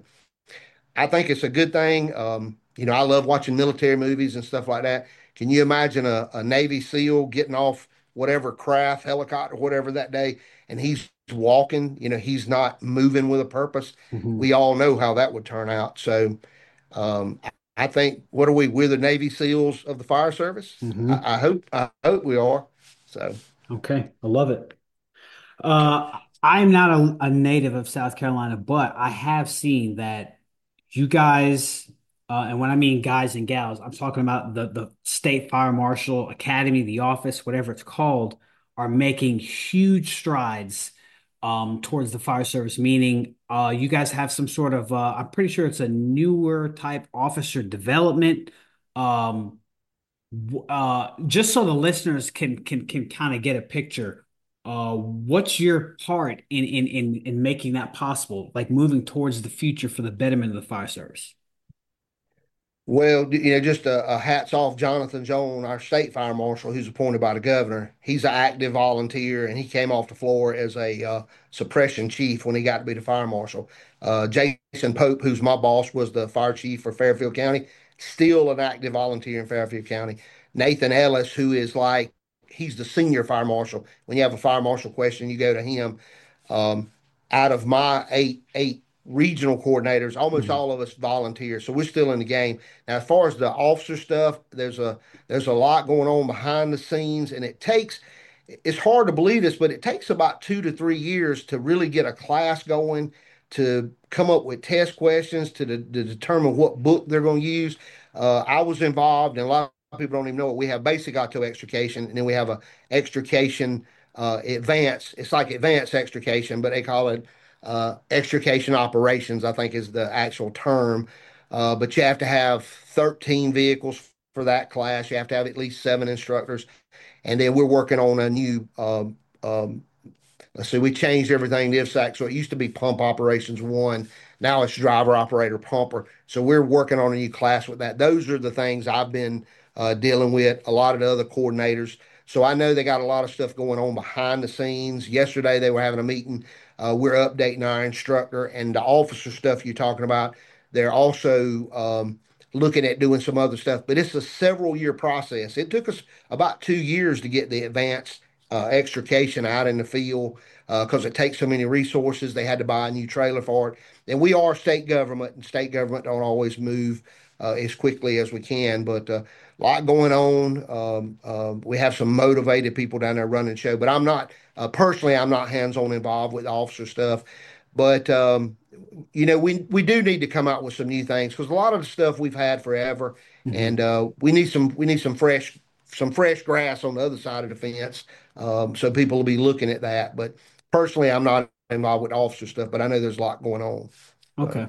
I think it's a good thing. Um, you know, I love watching military movies and stuff like that. Can you imagine a, a Navy SEAL getting off whatever craft, helicopter, whatever that day, and he's walking, you know, he's not moving with a purpose. Hmm. We all know how that would turn out. So um, I think, what are we? We're the Navy SEALs of the fire service. Hmm. I, I hope, I hope we are. So, Okay, I love it. Uh, I'm not a, a native of South Carolina, but I have seen that you guys, uh, and when I mean guys and gals, I'm talking about the the State Fire Marshal Academy, the office, whatever it's called, are making huge strides um, towards the fire service. Meaning, uh, you guys have some sort of, uh, I'm pretty sure it's a newer type officer development. Um, uh just so the listeners can can can kind of get a picture, uh what's your part in in in in making that possible, like moving towards the future for the betterment of the fire service? well, you know, just a, a hats off Jonathan Jones, our state fire marshal, who's appointed by the governor. He's an active volunteer, and he came off the floor as a uh, suppression chief when he got to be the fire marshal. Uh, Jason Pope, who's my boss, was the fire chief for Fairfield County, still an active volunteer in Fairfield County. Nathan Ellis, who is like, he's the senior fire marshal. When you have a fire marshal question, you go to him. Um, Out of my eight eight regional coordinators, almost Mhm. all of us volunteer, so we're still in the game. Now, as far as the officer stuff, there's a there's a lot going on behind the scenes, and it takes. It's hard to believe this, but it takes about two to three years to really get a class going, to come up with test questions to, de to determine what book they're going to use. Uh, I was involved, and a lot of people don't even know it. We have basic auto extrication, and then we have a extrication uh, advanced. It's like advanced extrication, but they call it uh, extrication operations, I think is the actual term. Uh, but you have to have thirteen vehicles for that class. You have to have at least seven instructors. And then we're working on a new um, um, so we changed everything to I F S A C. So it used to be pump operations one. Now it's driver operator pumper. So we're working on a new class with that. Those are the things I've been uh, dealing with, a lot of the other coordinators. So I know they got a lot of stuff going on behind the scenes. Yesterday they were having a meeting. Uh, we're updating our instructor and the officer stuff you're talking about. They're also um, looking at doing some other stuff, but it's a several year process. It took us about two years to get the advanced uh, extrication out in the field because uh, it takes so many resources. They had to buy a new trailer for it. And we are state government, and state government don't always move uh, as quickly as we can, but uh, a lot going on. Um, uh, we have some motivated people down there running the show, but I'm not, uh, personally, I'm not hands-on involved with officer stuff. But um, you know, we we do need to come out with some new things because a lot of the stuff we've had forever, Mhm. and uh, we need some we need some fresh some fresh grass on the other side of the fence. Um, so people will be looking at that. But personally, I'm not involved with officer stuff, but I know there's a lot going on. Okay. So,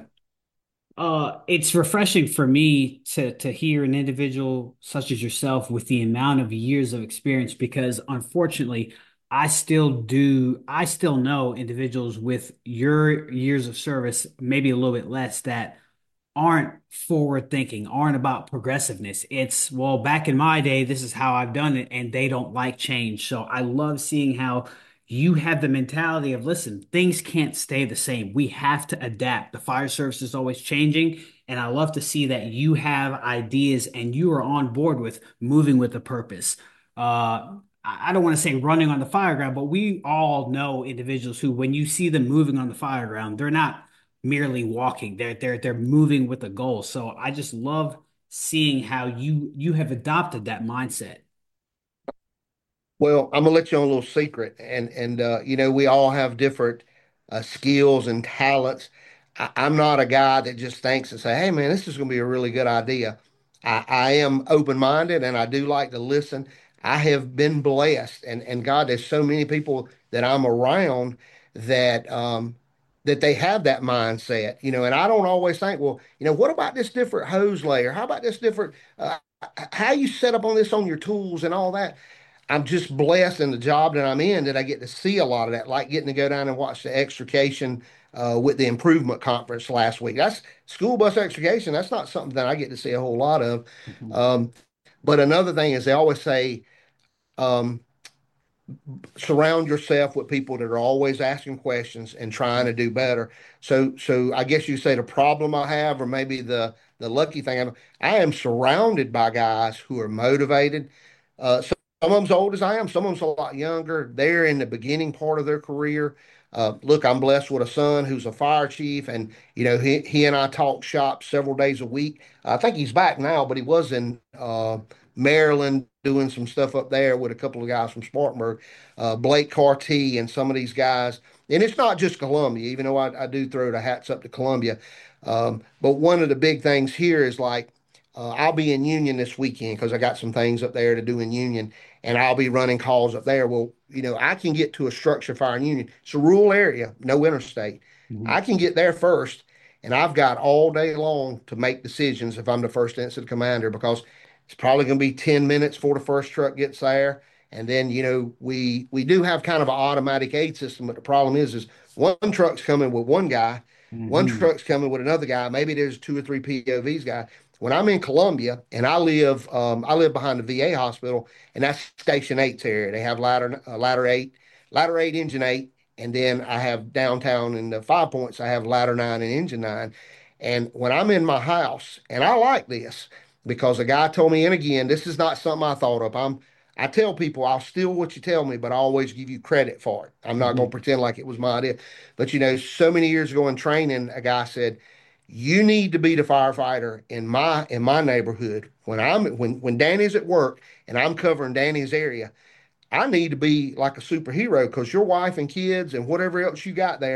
Uh, it's refreshing for me to to hear an individual such as yourself with the amount of years of experience because unfortunately, I still do I still know individuals with your years of service, maybe a little bit less, that aren't forward thinking, aren't about progressiveness. It's, well, back in my day, this is how I've done it, and they don't like change. So I love seeing how you have the mentality of, listen, things can't stay the same. We have to adapt. The fire service is always changing. And I love to see that you have ideas and you are on board with moving with a purpose. Uh, I don't want to say running on the fire ground, but we all know individuals who, when you see them moving on the fire ground, they're not merely walking. They're they're they're moving with a goal. So I just love seeing how you you have adopted that mindset. well, I'm gonna let you on a little secret, and and uh, you know we all have different uh, skills and talents. I, I'm not a guy that just thinks and say, "Hey, man, this is gonna be a really good idea." I, I am open-minded, and I do like to listen. I have been blessed, and and God, there's so many people that I'm around that um, that they have that mindset, you know. And I don't always think, well, you know, what about this different hose layer? How about this different? Uh, how you set up on this on your tools and all that? I'm just blessed in the job that I'm in that I get to see a lot of that, like getting to go down and watch the extrication uh, with the improvement conference last week. That's school bus extrication. That's not something that I get to see a whole lot of. Mhm. Um, but another thing is they always say, um, surround yourself with people that are always asking questions and trying to do better. So, so I guess you say the problem I have, or maybe the the lucky thing, I'm, I am surrounded by guys who are motivated. Uh, some of them's old as I am. Some of them's a lot younger. They're in the beginning part of their career. Uh, look, I'm blessed with a son who's a fire chief, and you know he he and I talk shop several days a week. I think he's back now, but he was in uh, Maryland doing some stuff up there with a couple of guys from Spartanburg, uh, Blake Carty and some of these guys. And it's not just Columbia, even though I, I do throw the hats up to Columbia. Um, but one of the big things here is like, uh, I'll be in Union this weekend because I got some things up there to do in Union, and I'll be running calls up there. Well, you know, I can get to a structure fire in Union. It's a rural area, no interstate. Mhm. I can get there first, and I've got all day long to make decisions if I'm the first incident commander because it's probably going to be ten minutes before the first truck gets there. And then, you know, we we do have kind of an automatic aid system, but the problem is, is one truck's coming with one guy, one Mhm. truck's coming with another guy. Maybe there's two or three P O Vs guy. When I'm in Columbia and I live, um, I live behind the V A hospital, and that's Station Eight's area. They have ladder uh, ladder eight, ladder eight, engine eight, and then I have downtown in the Five Points. I have ladder nine and engine nine. And when I'm in my house, and I like this because a guy told me, and again, this is not something I thought of. I'm I tell people I'll steal what you tell me, but I always give you credit for it. I'm not going to Mhm. pretend like it was my idea. But you know, so many years ago in training, a guy said, "You need to be the firefighter in my in my neighborhood. When I'm when when Danny's at work and I'm covering Danny's area, I need to be like a superhero because your wife and kids and whatever else you got there."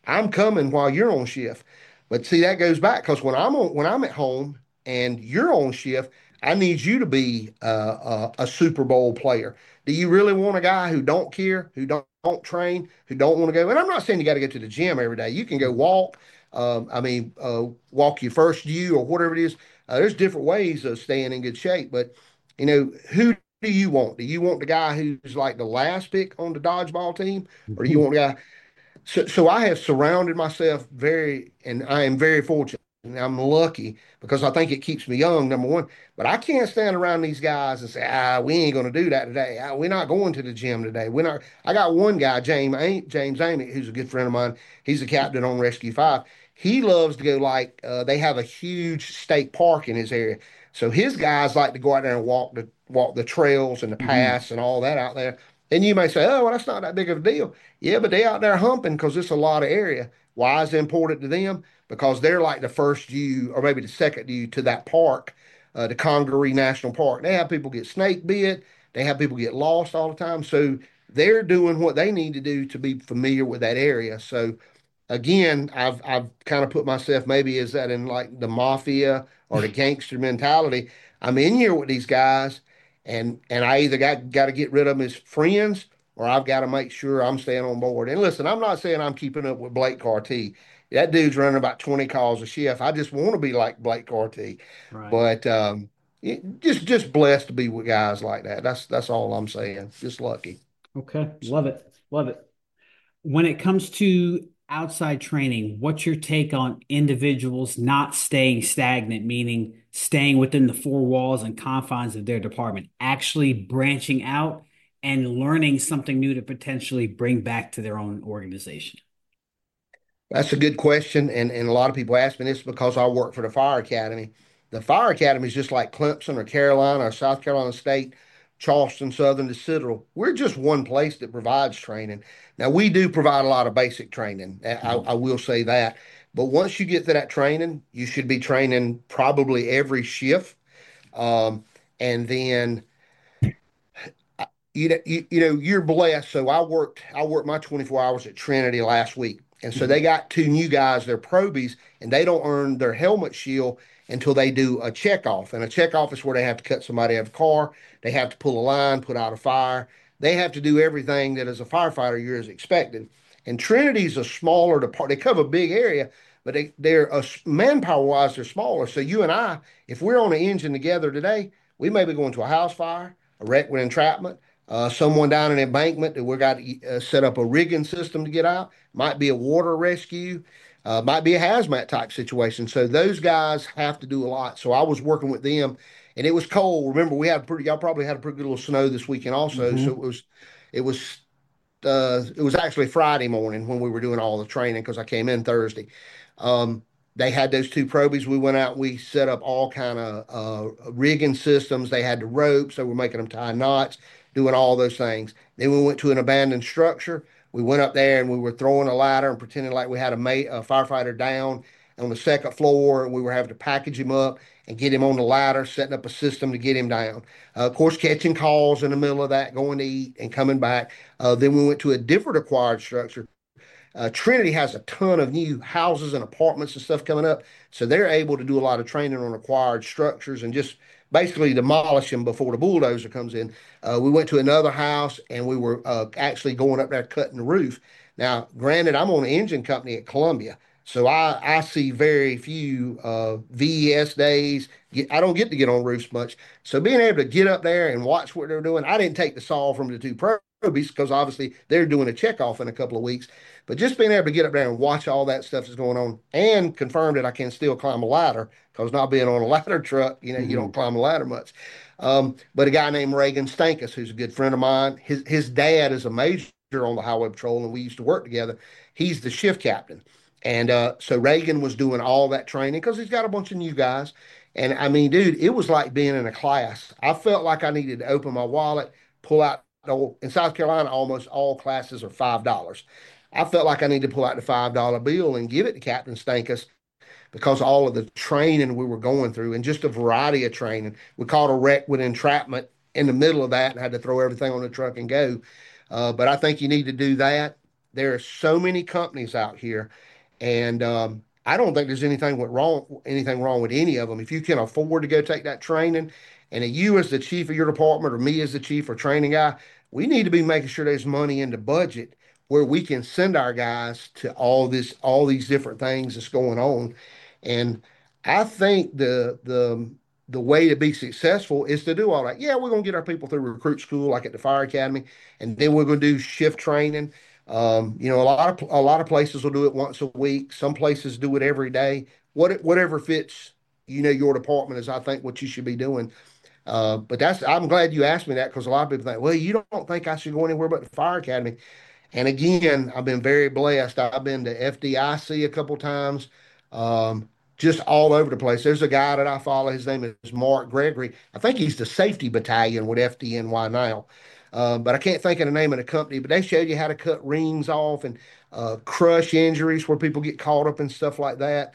I'm coming while you're on shift. But see, that goes back because when I'm on when I'm at home and you're on shift, I need you to be uh, a, a Super Bowl player. Do you really want a guy who don't care, who don't, don't train, who don't want to go? And I'm not saying you got to go to the gym every day. You can go walk. Um, I mean, uh, walk your first U or whatever it is. Uh, there's different ways of staying in good shape. But you know, who do you want? Do you want the guy who's like the last pick on the dodgeball team, or do you want the guy so, so I have surrounded myself very, and I am very fortunate. And I'm lucky because I think it keeps me young, number one. But I can't stand around these guys and say, ah, we ain't going to do that today. Ah, we're not going to the gym today. We're not. I got one guy, James, James Amy, who's a good friend of mine. He's a captain on Rescue Five. He loves to go like, uh, they have a huge state park in his area. So his guys like to go out there and walk the walk the trails and the Hmm. paths and all that out there. And you may say, oh, well, that's not that big of a deal. Yeah, but they out there humping because it's a lot of area. Why is it important to them? Because they're like the first U or maybe the second U to that park, uh, the Congaree National Park. They have people get snake bit. They have people get lost all the time. So they're doing what they need to do to be familiar with that area. So again, I've I've kind of put myself maybe as that in like the mafia or the gangster mentality. I'm in here with these guys, and and I either got got to get rid of them as friends, or I've got to make sure I'm staying on board. And listen, I'm not saying I'm keeping up with Blake Carty. That dude's running about twenty calls a shift. I just want to be like Blake Carty, Right. but um, it, just just blessed to be with guys like that. That's that's all I'm saying. Just lucky. Okay. Love it. Love it. When it comes to outside training, what's your take on individuals not staying stagnant, meaning staying within the four walls and confines of their department, actually branching out and learning something new to potentially bring back to their own organization? That's a good question, and, and a lot of people ask me this because I work for the Fire Academy. The Fire Academy is just like Clemson or Carolina or South Carolina State, Charleston Southern to Citadel. We're just one place that provides training. Now, we do provide a lot of basic training. I, I will say that. But once you get to that training, you should be training probably every shift. Um, and then you know, you, you know, you're blessed. So I worked, I worked my twenty-four hours at Trinity last week. And so they Mhm. got two new guys, they're probies, and they don't earn their helmet shield until they do a check off. And a check off is where they have to cut somebody out of a car, they have to pull a line, put out a fire. They have to do everything that as a firefighter you're as expected. And Trinity's a smaller department. They cover a big area, but they, they're a manpower wise, they're smaller. So you and I, if we're on an engine together today, we may be going to a house fire, a wreck with entrapment, uh, someone down an embankment that we got to uh, set up a rigging system to get out. Might be a water rescue, uh, might be a hazmat type situation. So those guys have to do a lot. So I was working with them, and it was cold. Remember, we had pretty. Y'all probably had a pretty good little snow this weekend also. So it Mhm. was, it was. Uh, it was actually Friday morning when we were doing all the training because I came in Thursday. Um, they had those two probies. We went out. We set up all kind of uh, rigging systems. They had the ropes, so we're making them tie knots, doing all those things. Then we went to an abandoned structure. We went up there and we were throwing a ladder and pretending like we had a, mate, a firefighter down on the second floor. We were having to package him up and get him on the ladder, setting up a system to get him down. Uh, of course, catching calls in the middle of that, going to eat and coming back. Uh, then we went to a different acquired structure. Uh, Trinity has a ton of new houses and apartments and stuff coming up, so they're able to do a lot of training on acquired structures and just basically demolish them before the bulldozer comes in. Uh, we went to another house and we were uh, actually going up there cutting the roof. Now, granted, I'm on an engine company at Columbia, so I, I see very few uh, V E S days. I don't get to get on roofs much. So being able to get up there and watch what they're doing, I didn't take the saw from the two probies because obviously they're doing a check off in a couple of weeks. But just being able to get up there and watch all that stuff that's going on and confirm that I can still climb a ladder because not being on a ladder truck, you know, you don't Mhm. climb a ladder much. Um, but a guy named Reagan Stankus, who's a good friend of mine, his his dad is a major on the highway patrol, and we used to work together. He's the shift captain, and uh, so Reagan was doing all that training because he's got a bunch of new guys. And I mean, dude, it was like being in a class. I felt like I needed to open my wallet, pull out. In South Carolina, almost all classes are five dollars. I felt like I needed to pull out the five dollar bill and give it to Captain Stankus because all of the training we were going through and just a variety of training. We caught a wreck with entrapment in the middle of that and had to throw everything on the truck and go. Uh, but I think you need to do that. There are so many companies out here, and um, I don't think there's anything with wrong anything wrong with any of them. If you can afford to go take that training, and you as the chief of your department or me as the chief or training guy, we need to be making sure there's money in the budget where we can send our guys to all this all these different things that's going on. And I think the the the way to be successful is to do all that. Yeah, we're gonna get our people through recruit school like at the fire academy, and then we're gonna do shift training. Um, you know, a lot of a lot of places will do it once a week. Some places do it every day. What whatever fits, you know, your department is, I think, what you should be doing. Uh, but that's I'm glad you asked me that because a lot of people think, well, you don't think I should go anywhere but the fire academy. And again, I've been very blessed. I've been to F D I C a couple times, um, just all over the place. There's a guy that I follow. His name is Mark Gregory. I think he's the safety battalion with F D N Y now. Uh, but I can't think of the name of the company. But they showed you how to cut rings off and uh, crush injuries where people get caught up and stuff like that.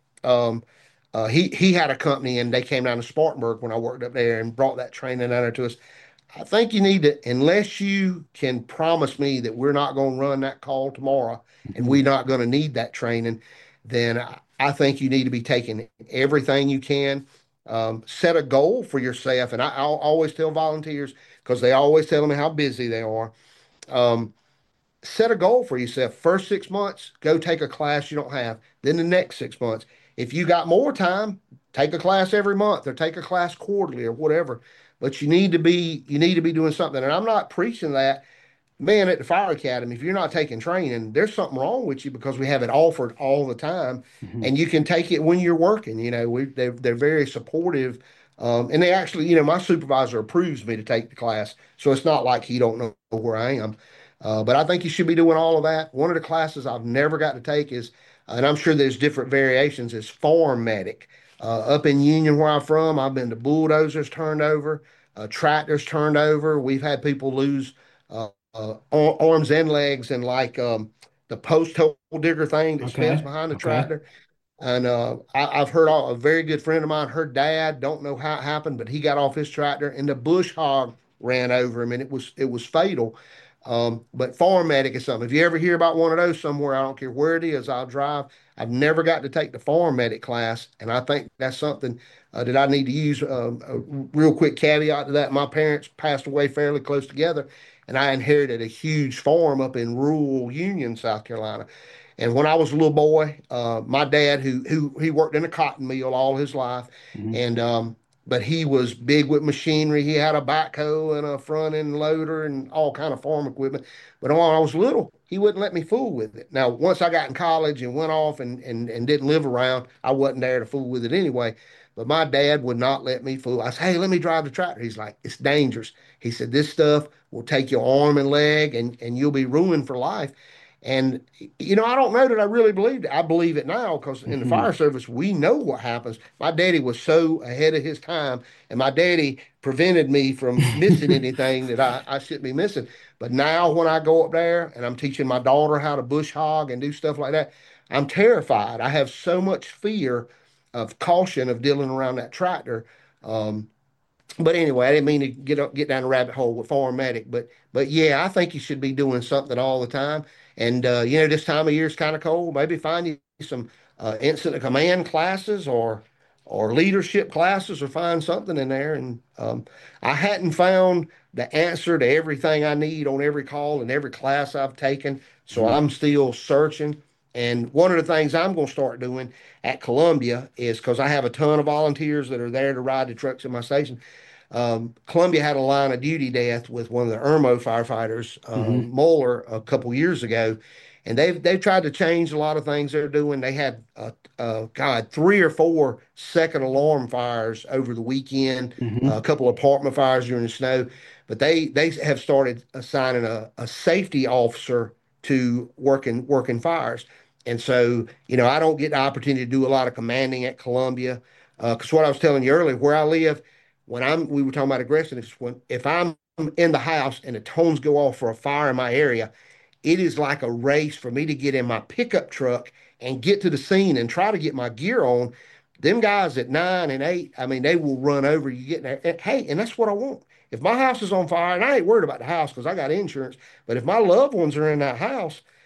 Um, uh, he he had a company and they came down to Spartanburg when I worked up there and brought that training down there to us. I think you need to, unless you can promise me that we're not going to run that call tomorrow and Mhm. we're not going to need that training, then I, I think you need to be taking everything you can. Um, set a goal for yourself. And I, I'll always tell volunteers, because they always tell me how busy they are. Um, Set a goal for yourself. First six months, go take a class you don't have. Then the next six months, if you got more time, take a class every month or take a class quarterly or whatever. But you need to be you need to be doing something. And I'm not preaching that, man, at the fire academy, if you're not taking training, there's something wrong with you because we have it offered all the time, Mhm. and you can take it when you're working. You know, we they're, they're very supportive, um, and they actually, you know, my supervisor approves me to take the class, so it's not like he don't know where I am. Uh, but I think you should be doing all of that. One of the classes I've never got to take is, and I'm sure there's different variations, is farm medic. Uh, up in Union, where I'm from, I've been to bulldozers turned over, uh, tractors turned over. We've had people lose uh, uh, arms and legs and like um, the post hole digger thing that spins Okay. behind the Okay. tractor. And uh, I, I've heard all, a very good friend of mine, her dad, don't know how it happened, but he got off his tractor and the bush hog ran over him, and it was it was fatal. Um, but farm medic is something. If you ever hear about one of those somewhere, I don't care where it is, I'll drive. I've never got to take the farm medic class, and I think that's something uh, that I need to use. Um, a real quick caveat to that: my parents passed away fairly close together, and I inherited a huge farm up in rural Union, South Carolina. And when I was a little boy, uh, my dad, who who he worked in a cotton mill all his life, Mhm. and um, but he was big with machinery. He had a backhoe and a front end loader and all kind of farm equipment. But when I was little, he wouldn't let me fool with it. Now, once I got in college and went off and and, and didn't live around, I wasn't there to fool with it anyway. But my dad would not let me fool. I said, "Hey, let me drive the tractor." He's like, "It's dangerous." He said, "This stuff will take your arm and leg, and and you'll be ruined for life." And you know, I don't know that I really believed it. I believe it now because in the Mhm. fire service, we know what happens. My daddy was so ahead of his time, and my daddy prevented me from missing anything that I, I shouldn't be missing. But now, when I go up there and I'm teaching my daughter how to bush hog and do stuff like that, I'm terrified. I have so much fear of caution of dealing around that tractor. Um, but anyway, I didn't mean to get up, get down the rabbit hole with farm medic, but but yeah, I think you should be doing something all the time. And uh, you know, this time of year is kind of cold. Maybe find you some uh, incident command classes or or leadership classes, or find something in there. And um, I hadn't found the answer to everything I need on every call and every class I've taken, so Mhm. I'm still searching. And one of the things I'm going to start doing at Columbia is, because I have a ton of volunteers that are there to ride the trucks in my station. Um, Columbia had a line of duty death with one of the Irmo firefighters, Mhm. um, Moeller, a couple years ago, and they've they've tried to change a lot of things they're doing. They had, uh, uh, God, three or four second alarm fires over the weekend, uh, a Mhm. couple of apartment fires during the snow, but they they have started assigning a, a safety officer to working working fires. And so, you know, I don't get the opportunity to do a lot of commanding at Columbia because uh, what I was telling you earlier, where I live, when I'm we were talking about aggressiveness, when if I'm in the house and the tones go off for a fire in my area, it is like a race for me to get in my pickup truck and get to the scene and try to get my gear on. Them guys at nine and eight, I mean, they will run over you getting there. And, hey, and that's what I want. If my house is on fire, and I ain't worried about the house because I got insurance, but if my loved ones are in that house,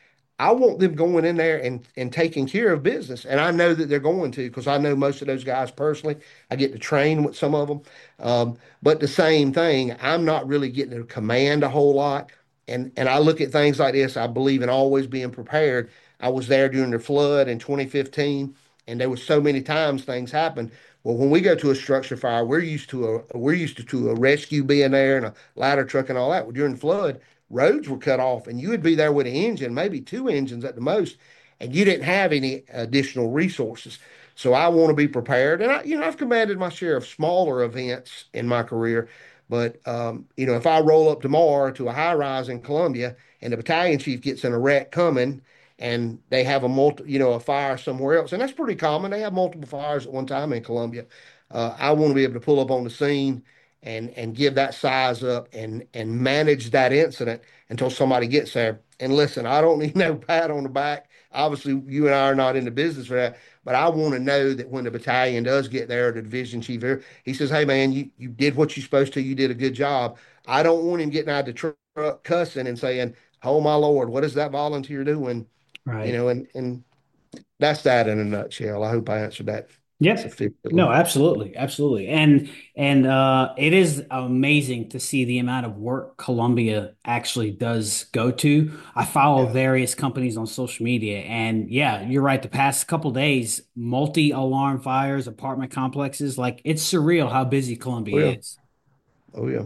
I want them going in there and and taking care of business. And I know that they're going to because I know most of those guys personally. I get to train with some of them. Um, but the same thing, I'm not really getting to command a whole lot. And and I look at things like this. I believe in always being prepared. I was there during the flood in twenty fifteen, and there was so many times things happened. Well, when we go to a structure fire, we're used to a we're used to, to a rescue being there and a ladder truck and all that. Well, during the flood, roads were cut off, and you would be there with an engine, maybe two engines at the most, and you didn't have any additional resources. So I want to be prepared, and I, you know, I've commanded my share of smaller events in my career, but um, you know, if I roll up tomorrow to a high rise in Columbia and the battalion chief gets in a wreck coming, and they have a multi, you know, a fire somewhere else, and that's pretty common. They have multiple fires at one time in Columbia. Uh, I want to be able to pull up on the scene and and give that size up and and manage that incident until somebody gets there. And listen, I don't need no pat on the back. Obviously, you and I are not in the business for that, but I want to know that when the battalion does get there, the division chief here, he says, "Hey, man, you you did what you're supposed to. You did a good job." I don't want him getting out of the truck cussing and saying, "Oh my Lord, what is that volunteer doing?" You Right. know, and and that's that in a nutshell. I hope I answered that Yep. sufficiently. No, absolutely. Absolutely. And and uh it is amazing to see the amount of work Columbia actually does go to. I follow Yeah. various companies on social media, and yeah, you're right. The past couple days, multi-alarm fires, apartment complexes, like it's surreal how busy Oh Columbia yeah. is. Oh yeah.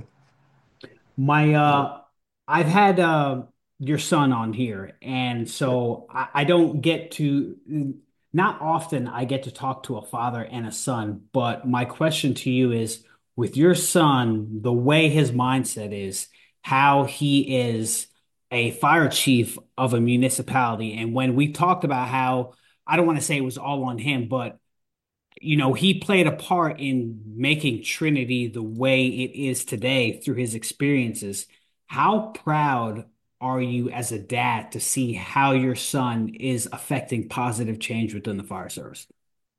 My Yeah. uh I've had uh your son on here, and so I, I don't get to, not often I get to talk to a father and a son, but my question to you is, with your son, the way his mindset is, how he is a fire chief of a municipality, and when we talked about how, I don't want to say it was all on him, but you know, he played a part in making Trinity the way it is today through his experiences. How proud are you as a dad to see how your son is affecting positive change within the fire service?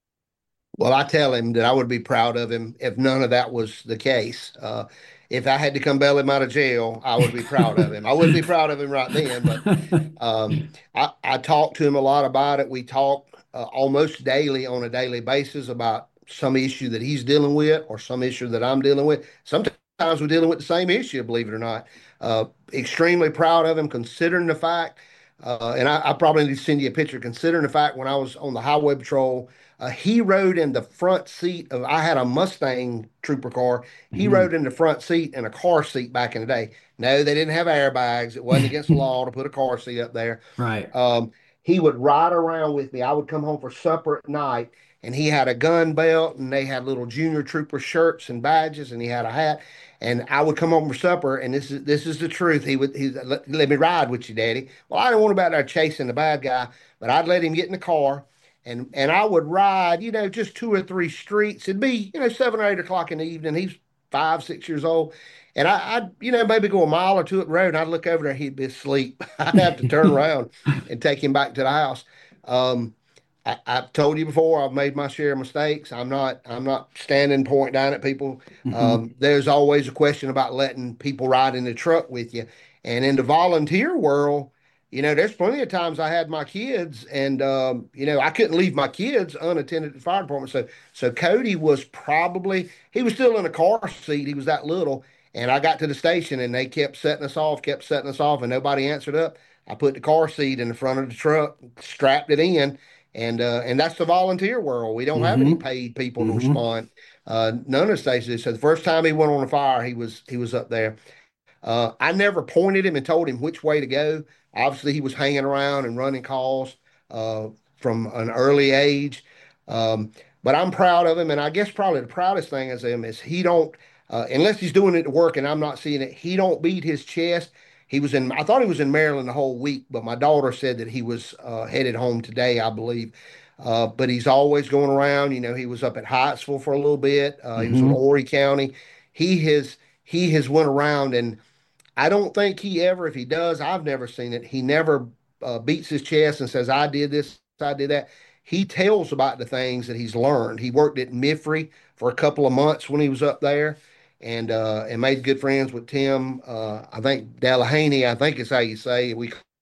Well, I tell him that I would be proud of him if none of that was the case. Uh, if I had to come bail him out of jail, I would be proud of him. I wouldn't be proud of him right then, but um, I, I talk to him a lot about it. We talk uh, almost daily on a daily basis about some issue that he's dealing with or some issue that I'm dealing with. Sometimes we're dealing with the same issue, believe it or not. Uh, extremely proud of him, considering the fact, uh, and I, I probably need to send you a picture, considering the fact when I was on the highway patrol, uh, he rode in the front seat of, I had a Mustang trooper car. He Mhm. rode in the front seat in a car seat back in the day. No, they didn't have airbags. It wasn't against the law to put a car seat up there. Right. Um, he would ride around with me. I would come home for supper at night, and he had a gun belt, and they had little junior trooper shirts and badges, and he had a hat. And I would come home for supper, and this is this is the truth. He would he let, let me ride with you, Daddy. Well, I didn't want about there chasing the bad guy, but I'd let him get in the car, and and I would ride, you know, just two or three streets. It'd be, you know, seven or eight o'clock in the evening. He's five, six years old. And I, I'd, you know, maybe go a mile or two up the road, and I'd look over there, he'd be asleep. I'd have to turn around and take him back to the house. Um, I, I've told you before, I've made my share of mistakes. I'm not, I'm not standing point down at people. Mhm. Um, there's always a question about letting people ride in the truck with you. And in the volunteer world, you know, there's plenty of times I had my kids, and um, you know, I couldn't leave my kids unattended at the fire department. So, so Cody was probably he was still in a car seat. He was that little, and I got to the station, and they kept setting us off, kept setting us off, and nobody answered up. I put the car seat in the front of the truck, strapped it in, and uh, and that's the volunteer world. We don't have any Mhm. paid people to Mhm. respond. Uh, none of the stations. So the first time he went on a fire, he was he was up there. Uh, I never pointed him and told him which way to go. Obviously, he was hanging around and running calls uh, from an early age. Um, but I'm proud of him, and I guess probably the proudest thing is him is he don't, uh, unless he's doing it to work and I'm not seeing it, he don't beat his chest. He was in, I thought he was in Maryland the whole week, but my daughter said that he was uh, headed home today, I believe. Uh, but he's always going around. You know, he was up at Hyattsville for a little bit. Uh, he was with Mhm. Horry County. He has he has went around, and I don't think he ever, if he does, I've never seen it. He never uh, beats his chest and says, I did this, I did that. He tells about the things that he's learned. He worked at Mifry for a couple of months when he was up there, and uh, and made good friends with Tim. Uh, I think Delahaney, I think is how you say it. We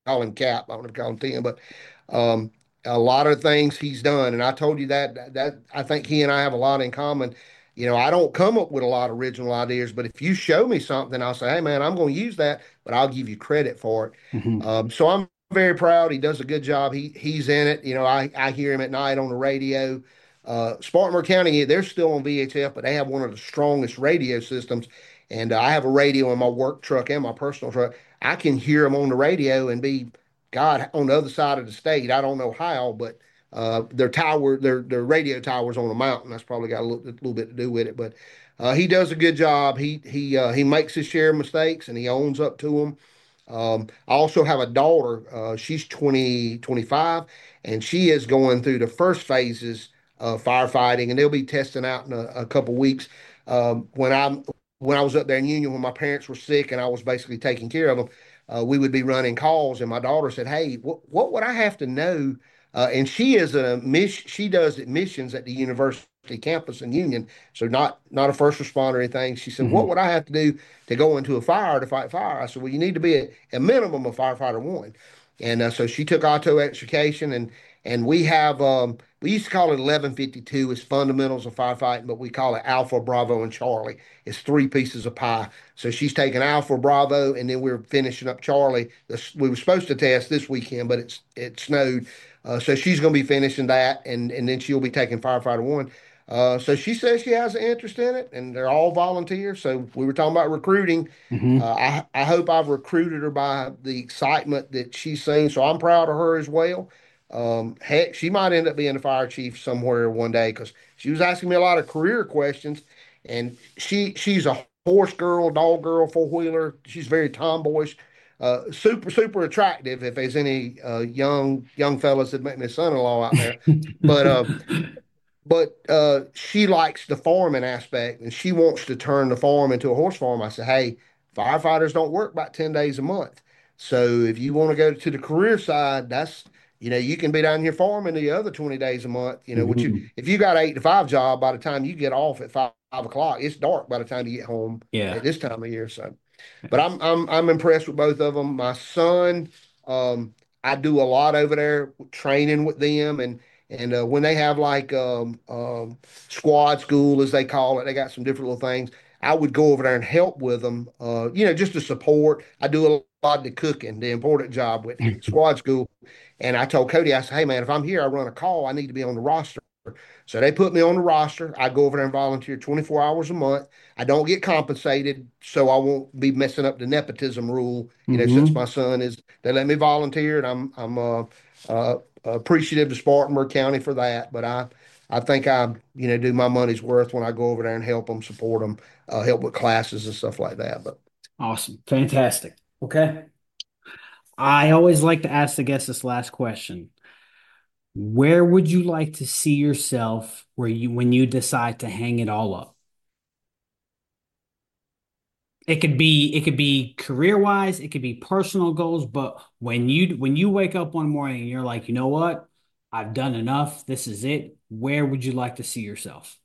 call him Cap. I don't want to call him Tim, but um, a lot of things he's done. And I told you that, that that I think he and I have a lot in common. You know, I don't come up with a lot of original ideas, but if you show me something, I'll say, hey, man, I'm going to use that, but I'll give you credit for it. Hmm. Um, so I'm very proud. He does a good job. He he's in it. You know, I, I hear him at night on the radio. Uh, Spartanburg County, they're still on V H F, but they have one of the strongest radio systems. And uh, I have a radio in my work truck and my personal truck. I can hear them on the radio and be, God, on the other side of the state. I don't know how, but uh, their tower, their their radio towers on a mountain. That's probably got a little, a little bit to do with it. But uh, he does a good job. He he uh, he makes his share of mistakes and he owns up to them. Um, I also have a daughter. Uh, she's twenty, twenty-five, and she is going through the first phases of firefighting, and they'll be testing out in a, a couple weeks. Um, when I'm when I was up there in Union, when my parents were sick and I was basically taking care of them, uh, we would be running calls, and my daughter said, "Hey, what what would I have to know?" Uh, and she is a miss. She does admissions at the university campus in Union, so not not a first responder or anything. She said, "What Hmm. would I have to do to go into a fire to fight fire?" I said, "Well, you need to be a, a minimum of firefighter one." And uh, so she took auto education, and and we have um, we used to call it eleven fifty-two. It's fundamentals of firefighting, but we call it Alpha, Bravo, and Charlie. It's three pieces of pie. So she's taking Alpha, Bravo, and then we're finishing up Charlie. This, we were supposed to test this weekend, but it's it snowed, uh, so she's going to be finishing that, and and then she'll be taking firefighter one. Uh, so she says she has an interest in it, and they're all volunteers. So we were talking about recruiting. Hmm. Uh, I I hope I've recruited her by the excitement that she's seen. So I'm proud of her as well. Um, heck, she might end up being a fire chief somewhere one day because she was asking me a lot of career questions, and she she's a horse girl, dog girl, four wheeler. She's very tomboyish, uh, super super attractive. If there's any uh, young young fellas that make me son-in-law out there, but uh, but uh, she likes the farming aspect and she wants to turn the farm into a horse farm. I said, hey, firefighters don't work about ten days a month. So if you want to go to the career side, that's, you know, you can be down here farming the other twenty days a month, you know, which you, Hmm. if you got an eight to five job, by the time you get off at five, five o'clock, it's dark by the time you get home Yeah. at this time of year. So, but I'm, I'm, I'm impressed with both of them. My son, um, I do a lot over there training with them, and and uh, when they have like um, um, squad school, as they call it, they got some different little things. I would go over there and help with them, uh, you know, just to support. I do a lot of the cooking, the important job with squad school. And I told Cody, I said, hey, man, if I'm here, I run a call, I need to be on the roster. So they put me on the roster. I go over there and volunteer twenty-four hours a month. I don't get compensated, so I won't be messing up the nepotism rule. You know, since my Hmm. son is, they let me volunteer, and I'm I'm uh, uh, appreciative to Spartanburg County for that. But I I think I you know do my money's worth when I go over there and help them, support them, uh, help with classes and stuff like that. But Awesome. Fantastic. Okay. I always like to ask the guests this last question. Where would you like to see yourself where you when you decide to hang it all up? It could be it could be career wise, it could be personal goals, but when you when you wake up one morning and you're like, you know what? I've done enough. This is it. Where would you like to see yourself?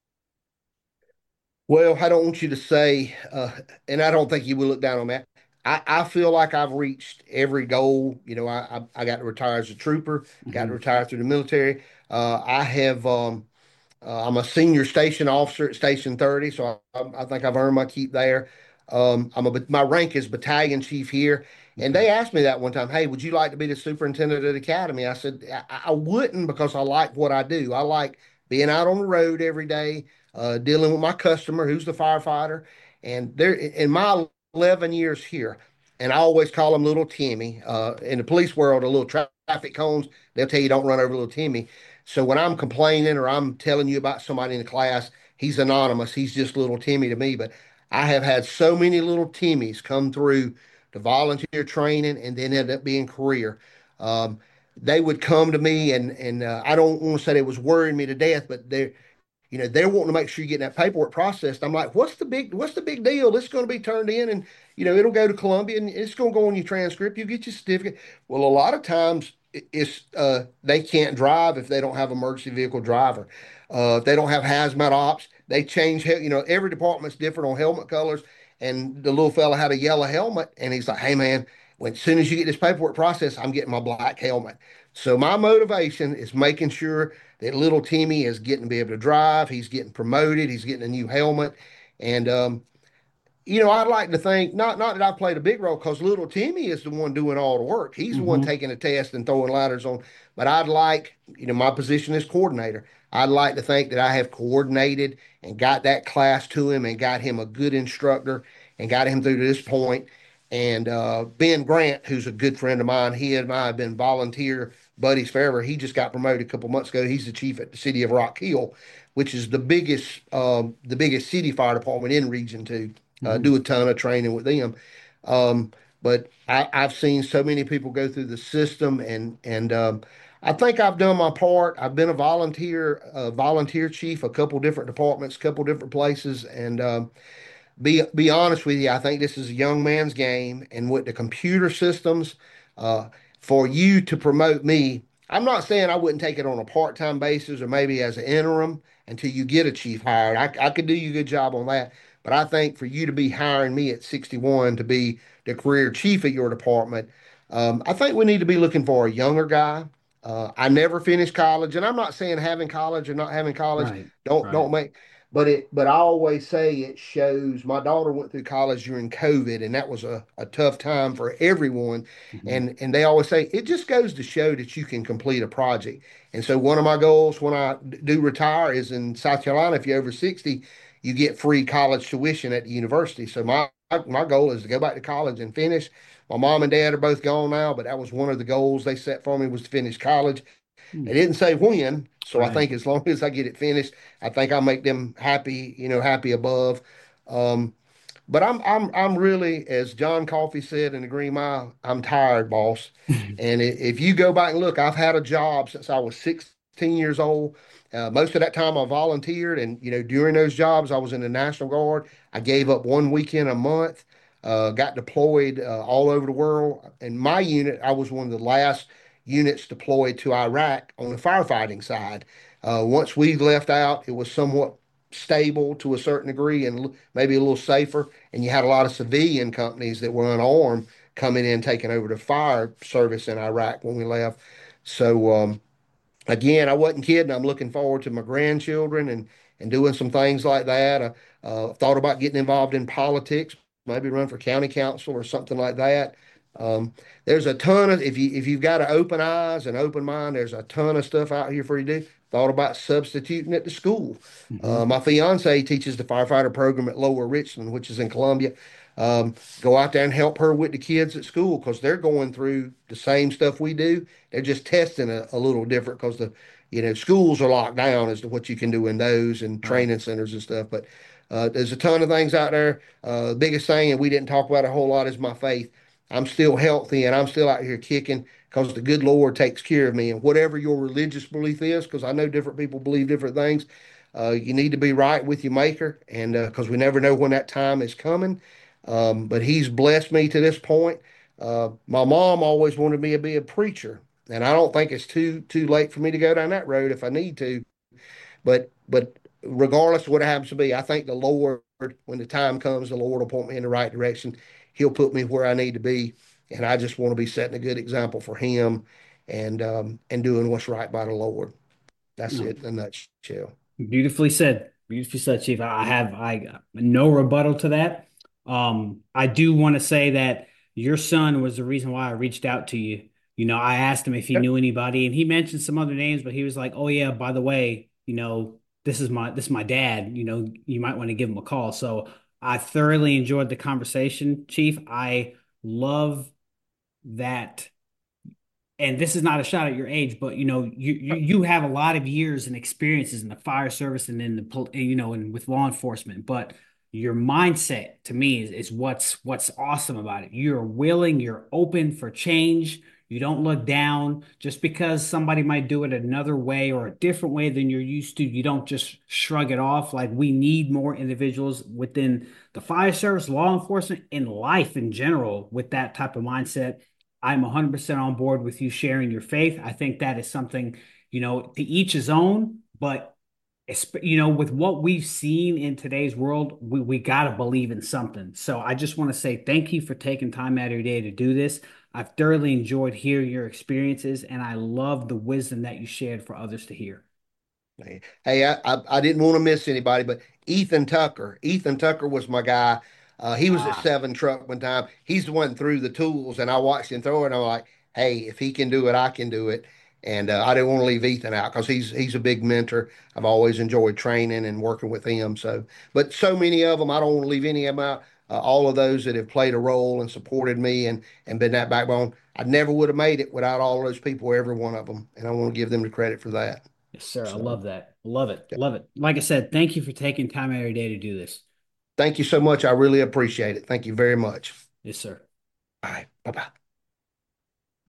well, I don't want you to say, uh, and I don't think you will look down on that. I, I feel like I've reached every goal. You know, I, I I got to retire as a trooper, got to Hmm. retire through the military. Uh, I have um, Uh, I'm a senior station officer at Station thirty, so I, I think I've earned my keep there. Um, I'm a, my rank is battalion chief here, and Okay. they asked me that one time, "Hey, would you like to be the superintendent of the academy?" I said, I, I wouldn't because I like what I do. I like being out on the road every day, uh, dealing with my customer, who's the firefighter, and there in my eleven years here, and I always call him Little Timmy. Uh, in the police world, a little tra- traffic cones, they'll tell you don't run over Little Timmy. So when I'm complaining or I'm telling you about somebody in the class, he's anonymous. He's just little Timmy to me. But I have had so many little Timmys come through to volunteer training and then end up being career. Um, they would come to me and and uh, I don't want to say they was worrying me to death, but they're you know, they're wanting to make sure you get that paperwork processed. I'm like, what's the big, what's the big deal? It's going to be turned in, and you know, it'll go to Columbia, and it's going to go on your transcript. You get your certificate. Well, a lot of times it's uh, they can't drive if they don't have emergency vehicle driver. Uh, if they don't have hazmat ops, they change. You know, every department's different on helmet colors. And the little fella had a yellow helmet, and he's like, "Hey, man." When as soon as you get this paperwork process, I'm getting my black helmet. So my motivation is making sure that little Timmy is getting to be able to drive. He's getting promoted. He's getting a new helmet, and um, you know, I'd like to think not not that I played a big role because little Timmy is the one doing all the work. He's the one Mm-hmm. taking the test and throwing ladders on. But I'd like, you know, my position as coordinator. I'd like to think that I have coordinated and got that class to him and got him a good instructor and got him through to this point. And uh, Ben Grant, who's a good friend of mine, he and I have been volunteer buddies forever. He just got promoted a couple months ago. He's the chief at the city of Rock Hill, which is the biggest um, the biggest city fire department in Region Two. Uh, Mm-hmm. do a ton of training with them. Um, but I, I've seen so many people go through the system, and and um, I think I've done my part. I've been a volunteer, a volunteer chief, a couple different departments, a couple different places, and um, be be honest with you, I think this is a young man's game, and with the computer systems, uh, for you to promote me, I'm not saying I wouldn't take it on a part-time basis or maybe as an interim until you get a chief hired. I, I could do you a good job on that, but I think for you to be hiring me at sixty-one to be the career chief at your department, um, I think we need to be looking for a younger guy. Uh, I never finished college, and I'm not saying having college or not having college Right. don't Right. don't make but it, but I always say it shows. My daughter went through college during COVID, and that was a, a tough time for everyone. Mm-hmm. And and they always say it just goes to show that you can complete a project. And so one of my goals when I do retire is in South Carolina. If you're over sixty, you get free college tuition at the university. So my my goal is to go back to college and finish. My mom and dad are both gone now, but that was one of the goals they set for me was to finish college. They didn't say when, so I Right. think as long as I get it finished, I think I'll make them happy, you know, happy above. Um, but I'm I'm I'm really, as John Coffey said in the Green Mile, I'm tired, boss. And if you go back and look, I've had a job since I was sixteen years old. Uh, most of that time I volunteered, and you know, during those jobs, I was in the National Guard. I gave up one weekend a month. Uh, got deployed uh, all over the world. In my unit, I was one of the last units deployed to Iraq on the firefighting side. Uh, once we left out, it was somewhat stable to a certain degree and maybe a little safer. And you had a lot of civilian companies that were unarmed coming in, taking over the fire service in Iraq when we left. So, um, again, I wasn't kidding. I'm looking forward to my grandchildren and and doing some things like that. I uh, thought about getting involved in politics, maybe run for county council or something like that. Um, there's a ton of if you if you've got an open eyes and open mind, there's a ton of stuff out here for you to do. Thought about substituting at the school. Mm-hmm. Uh, my fiance teaches the firefighter program at Lower Richland, which is in Columbia. Um, go out there and help her with the kids at school because they're going through the same stuff we do. They're just testing a, a little different because the you know schools are locked down as to what you can do in those and Right. training centers and stuff. But uh, there's a ton of things out there. Uh, the biggest thing, and we didn't talk about a whole lot, is my faith. I'm still healthy and I'm still out here kicking because the good Lord takes care of me. And whatever your religious belief is, because I know different people believe different things, uh, you need to be right with your Maker, and because uh, we never know when that time is coming. Um, but He's blessed me to this point. Uh, my mom always wanted me to be a preacher, and I don't think it's too too late for me to go down that road if I need to. But but regardless of what it happens to be, I think the Lord, when the time comes, the Lord will point me in the right direction. He'll put me where I need to be, and I just want to be setting a good example for Him, and um, and doing what's right by the Lord. That's No. it in a nutshell. Beautifully said. Beautifully said, Chief. I have I no rebuttal to that. Um, I do want to say that your son was the reason why I reached out to you. You know, I asked him if he Yep. knew anybody, and he mentioned some other names, but he was like, "Oh yeah, by the way, you know, this is my this is my dad. You know, you might want to give him a call." So I thoroughly enjoyed the conversation, Chief. I love that, and this is not a shot at your age, but you know, you you, you have a lot of years and experiences in the fire service and in the pol- you know, and with law enforcement. But your mindset to me is, is what's what's awesome about it. You're willing, you're open for change. You don't look down just because somebody might do it another way or a different way than you're used to. You don't just shrug it off. Like we need more individuals within the fire service, law enforcement, and life in general with that type of mindset. I'm one hundred percent on board with you sharing your faith. I think that is something, you know, to each his own, but esp- you know, with what we've seen in today's world, we, we got to believe in something. So I just want to say thank you for taking time out of your day to do this. I've thoroughly enjoyed hearing your experiences, and I love the wisdom that you shared for others to hear. Hey, I, I, I didn't want to miss anybody, but Ethan Tucker. Ethan Tucker was my guy. Uh, he was at Ah, seven truck one time. He's the one that threw the tools, and I watched him throw it. And I'm like, hey, if he can do it, I can do it. And uh, I didn't want to leave Ethan out because he's he's a big mentor. I've always enjoyed training and working with him. So, but so many of them, I don't want to leave any of them out. Uh, all of those that have played a role and supported me and and been that backbone, I never would have made it without all those people, every one of them. And I want to give them the credit for that. yes, sir. I So. love that. Love it. Love it. Like I said, thank you for taking time out of your day to do this. Thank you so much. I really appreciate it. Thank you very much. Yes, sir. All right. Bye bye.